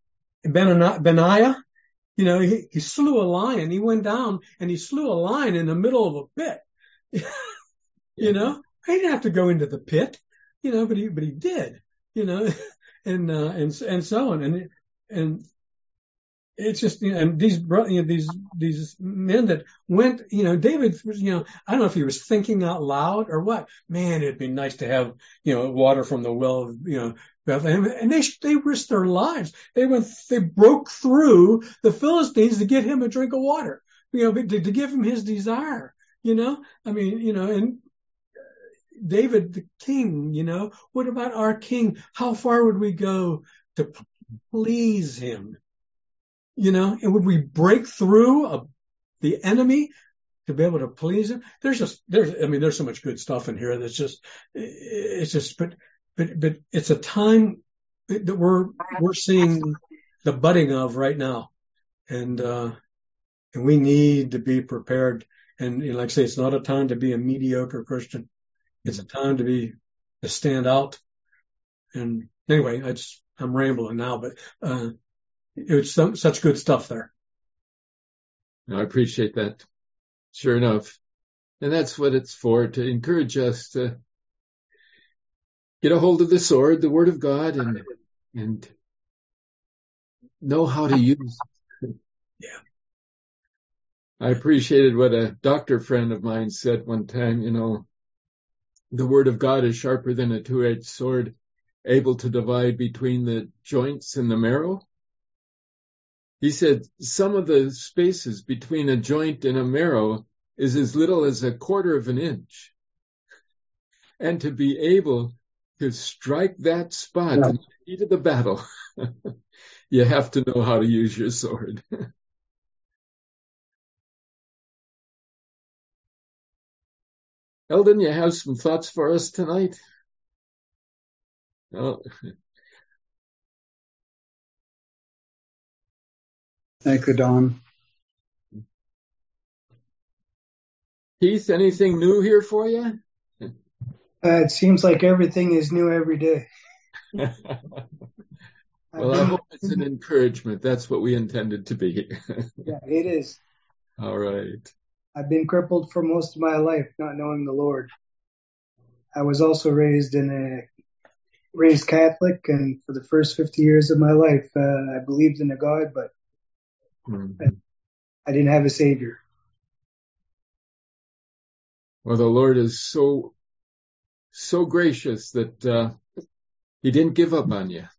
Benaiah, you know, he, he slew a lion. He went down and he slew a lion in the middle of a pit. You know, he didn't have to go into the pit, you know, but he, but he did, you know, and, uh, and, and so on. And, and it's just, you know, and these, you know, these, these men that went, you know, David was, you know, I don't know if he was thinking out loud or what. Man, it'd be nice to have, you know, water from the well of, you know, Bethlehem. And they, they risked their lives. They went, they broke through the Philistines to get him a drink of water, you know, to, to give him his desire, you know, I mean, you know, and David, the king, you know, what about our king? How far would we go to please him? You know, and would we break through a, the enemy to be able to please him? There's just, there's, I mean, there's so much good stuff in here that's just, it's just, but, but, but it's a time that we're, we're seeing the budding of right now. And, uh, and we need to be prepared. And, and like I say, it's not a time to be a mediocre Christian. It's a time to be, to stand out. And anyway, I just, I'm rambling now, but, uh, it's some, such good stuff there. I appreciate that. Sure enough. And that's what it's for, to encourage us to get a hold of the sword, the word of God, and, and know how to use it. Yeah. I appreciated what a doctor friend of mine said one time, you know, the word of God is sharper than a two-edged sword, able to divide between the joints and the marrow. He said some of the spaces between a joint and a marrow is as little as a quarter of an inch. And to be able to strike that spot yeah. in the heat of the battle, you have to know how to use your sword. Eldon, you have some thoughts for us tonight? Oh. Thank you, Don. Keith, anything new here for you? Uh, it seems like everything is new every day. Well, I hope it's an encouragement. That's what we intended to be. Yeah, it is. All right. I've been crippled for most of my life, not knowing the Lord. I was also raised in a raised Catholic, and for the first fifty years of my life, uh, I believed in a God, but Mm-hmm. I, I didn't have a Savior. Well, the Lord is so, so gracious that uh, He didn't give up on you.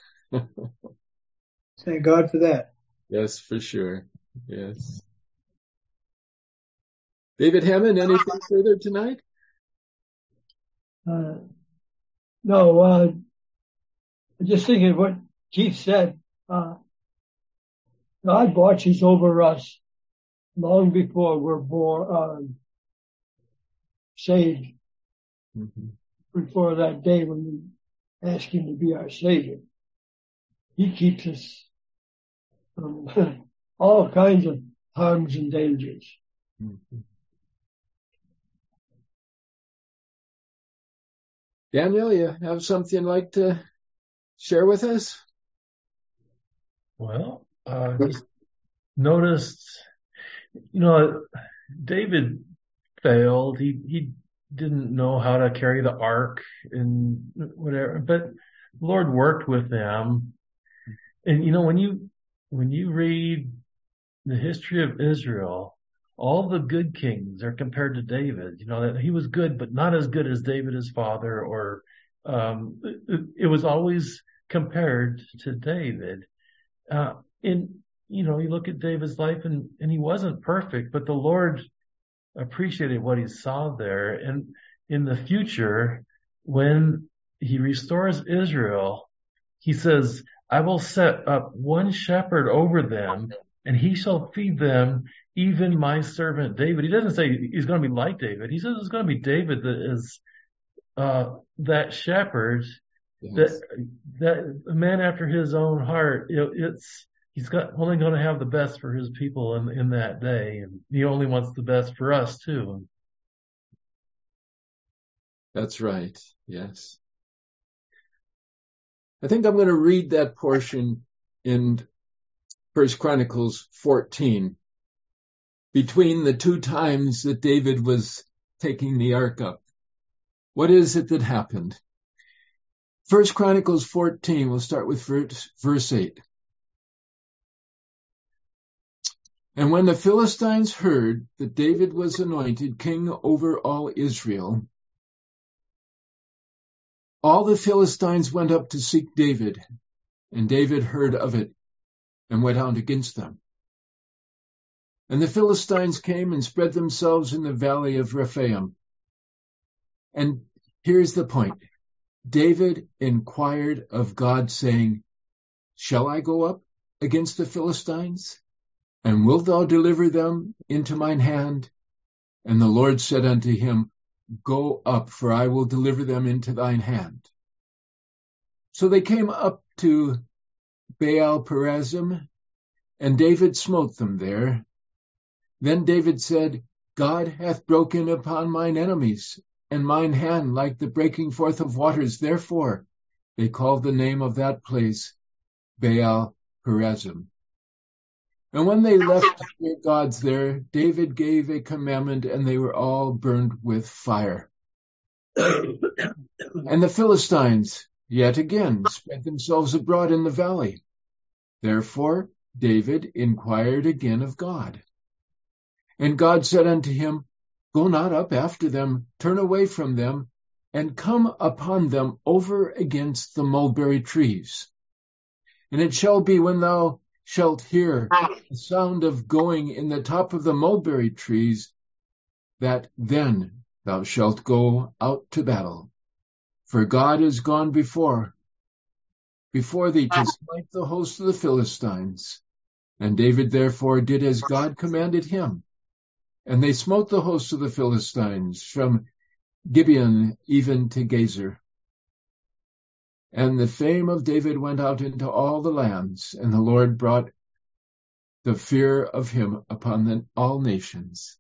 Thank God for that. Yes, for sure. Yes. David Hammond, anything further tonight? Uh, no, uh, I'm just thinking what Keith said. Uh, God watches over us long before we're born, um, saved, Mm-hmm. before that day when we ask Him to be our Savior. He keeps us from all kinds of harms and dangers. Mm-hmm. Daniel, you have something you'd like to share with us? Well, uh, just noticed, you know, David failed. He, he didn't know how to carry the ark and whatever, but the Lord worked with them. And, you know, when you, when you read the history of Israel, all the good kings are compared to David. You know, that he was good, but not as good as David, his father, or, um, it, it was always compared to David. Uh, and, you know, you look at David's life and, and he wasn't perfect, but the Lord appreciated what he saw there. And in the future, when he restores Israel, he says, I will set up one shepherd over them, and he shall feed them, even my servant David. He doesn't say he's going to be like David. He says it's going to be David that is uh, that shepherd, yes. that that a man after his own heart. You know, it's he's got only going to have the best for his people in in that day, and he only wants the best for us too. That's right. Yes. I think I'm going to read that portion in First Chronicles fourteen, between the two times that David was taking the ark up. What is it that happened? First Chronicles fourteen, we'll start with verse, verse eight. And when the Philistines heard that David was anointed king over all Israel, all the Philistines went up to seek David, and David heard of it and went out against them. And the Philistines came and spread themselves in the valley of Rephaim. And here's the point. David inquired of God, saying, Shall I go up against the Philistines? And wilt thou deliver them into mine hand? And the Lord said unto him, Go up, for I will deliver them into thine hand. So they came up to Baal Perazim, and David smote them there. Then David said, God hath broken upon mine enemies, and mine hand like the breaking forth of waters. Therefore they called the name of that place Baal Perazim. And when they left their gods there, David gave a commandment, and they were all burned with fire. And the Philistines yet again spread themselves abroad in the valley. Therefore David inquired again of God. And God said unto him, Go not up after them, turn away from them, and come upon them over against the mulberry trees. And it shall be, when thou shalt hear the sound of going in the top of the mulberry trees, that then thou shalt go out to battle. For God is gone before, before thee to smite the host of the Philistines. And David therefore did as God commanded him. And they smote the host of the Philistines from Gibeon even to Gezer. And the fame of David went out into all the lands, and the Lord brought the fear of him upon the, all nations.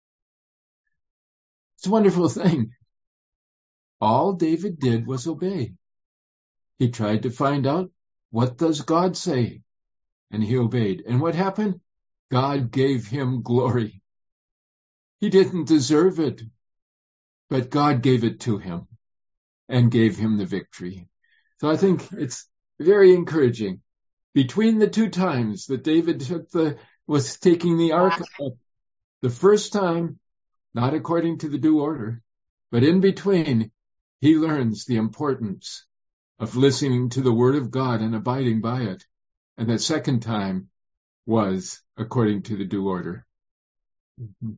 It's a wonderful thing. All David did was obey. He tried to find out what does God say? And he obeyed. And what happened? God gave him glory. He didn't deserve it, but God gave it to him and gave him the victory. So I think it's very encouraging. Between the two times that David took the, was taking the ark up, the first time, not according to the due order, but in between, he learns the importance of listening to the word of God and abiding by it. And the second time was according to the due order. Mm-hmm.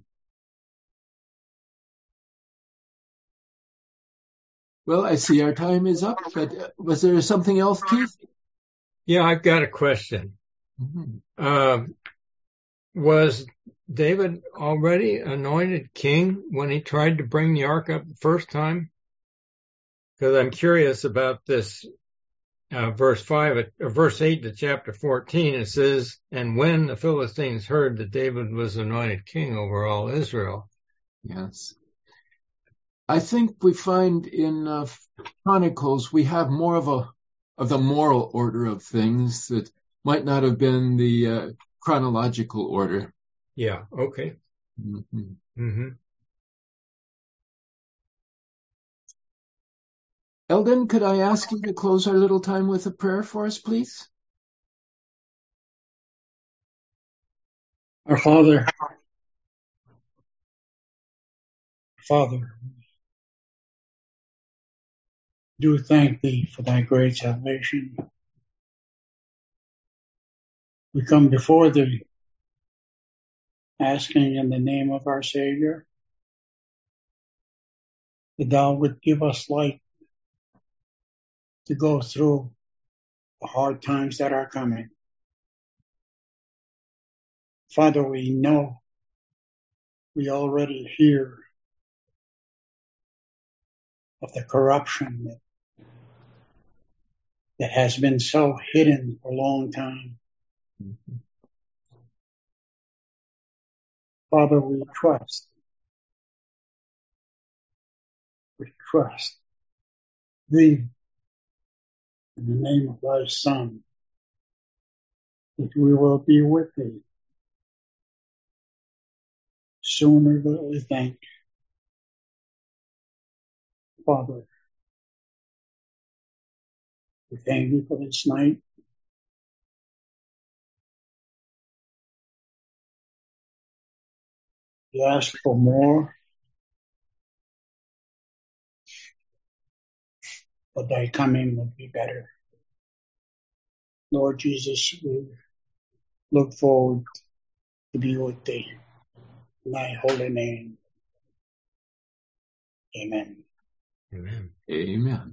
Well, I see our time is up, but was there something else, Keith? Yeah, I've got a question. Mm-hmm. Uh, was David already anointed king when he tried to bring the ark up the first time? Because I'm curious about this uh, verse five, or verse eight to chapter fourteen. It says, "And when the Philistines heard that David was anointed king over all Israel." Yes. I think we find in uh, Chronicles we have more of a of the moral order of things that might not have been the uh, chronological order. Yeah. Okay. Mm-hmm. Mm-hmm. Eldon, could I ask you to close our little time with a prayer for us, please? Our Father, Father, do thank thee for thy great salvation. We come before thee, asking in the name of our Savior, that thou would give us light to go through the hard times that are coming. Father, we know, we already hear of the corruption that, that has been so hidden for a long time. Mm-hmm. Father, we trust. We trust thee in the name of thy Son, that we will be with thee sooner than we think. Father, we thank you for this night. We ask for more, but thy coming will be better. Lord Jesus, we look forward to be with thee. In thy holy name. Amen. Amen. Amen.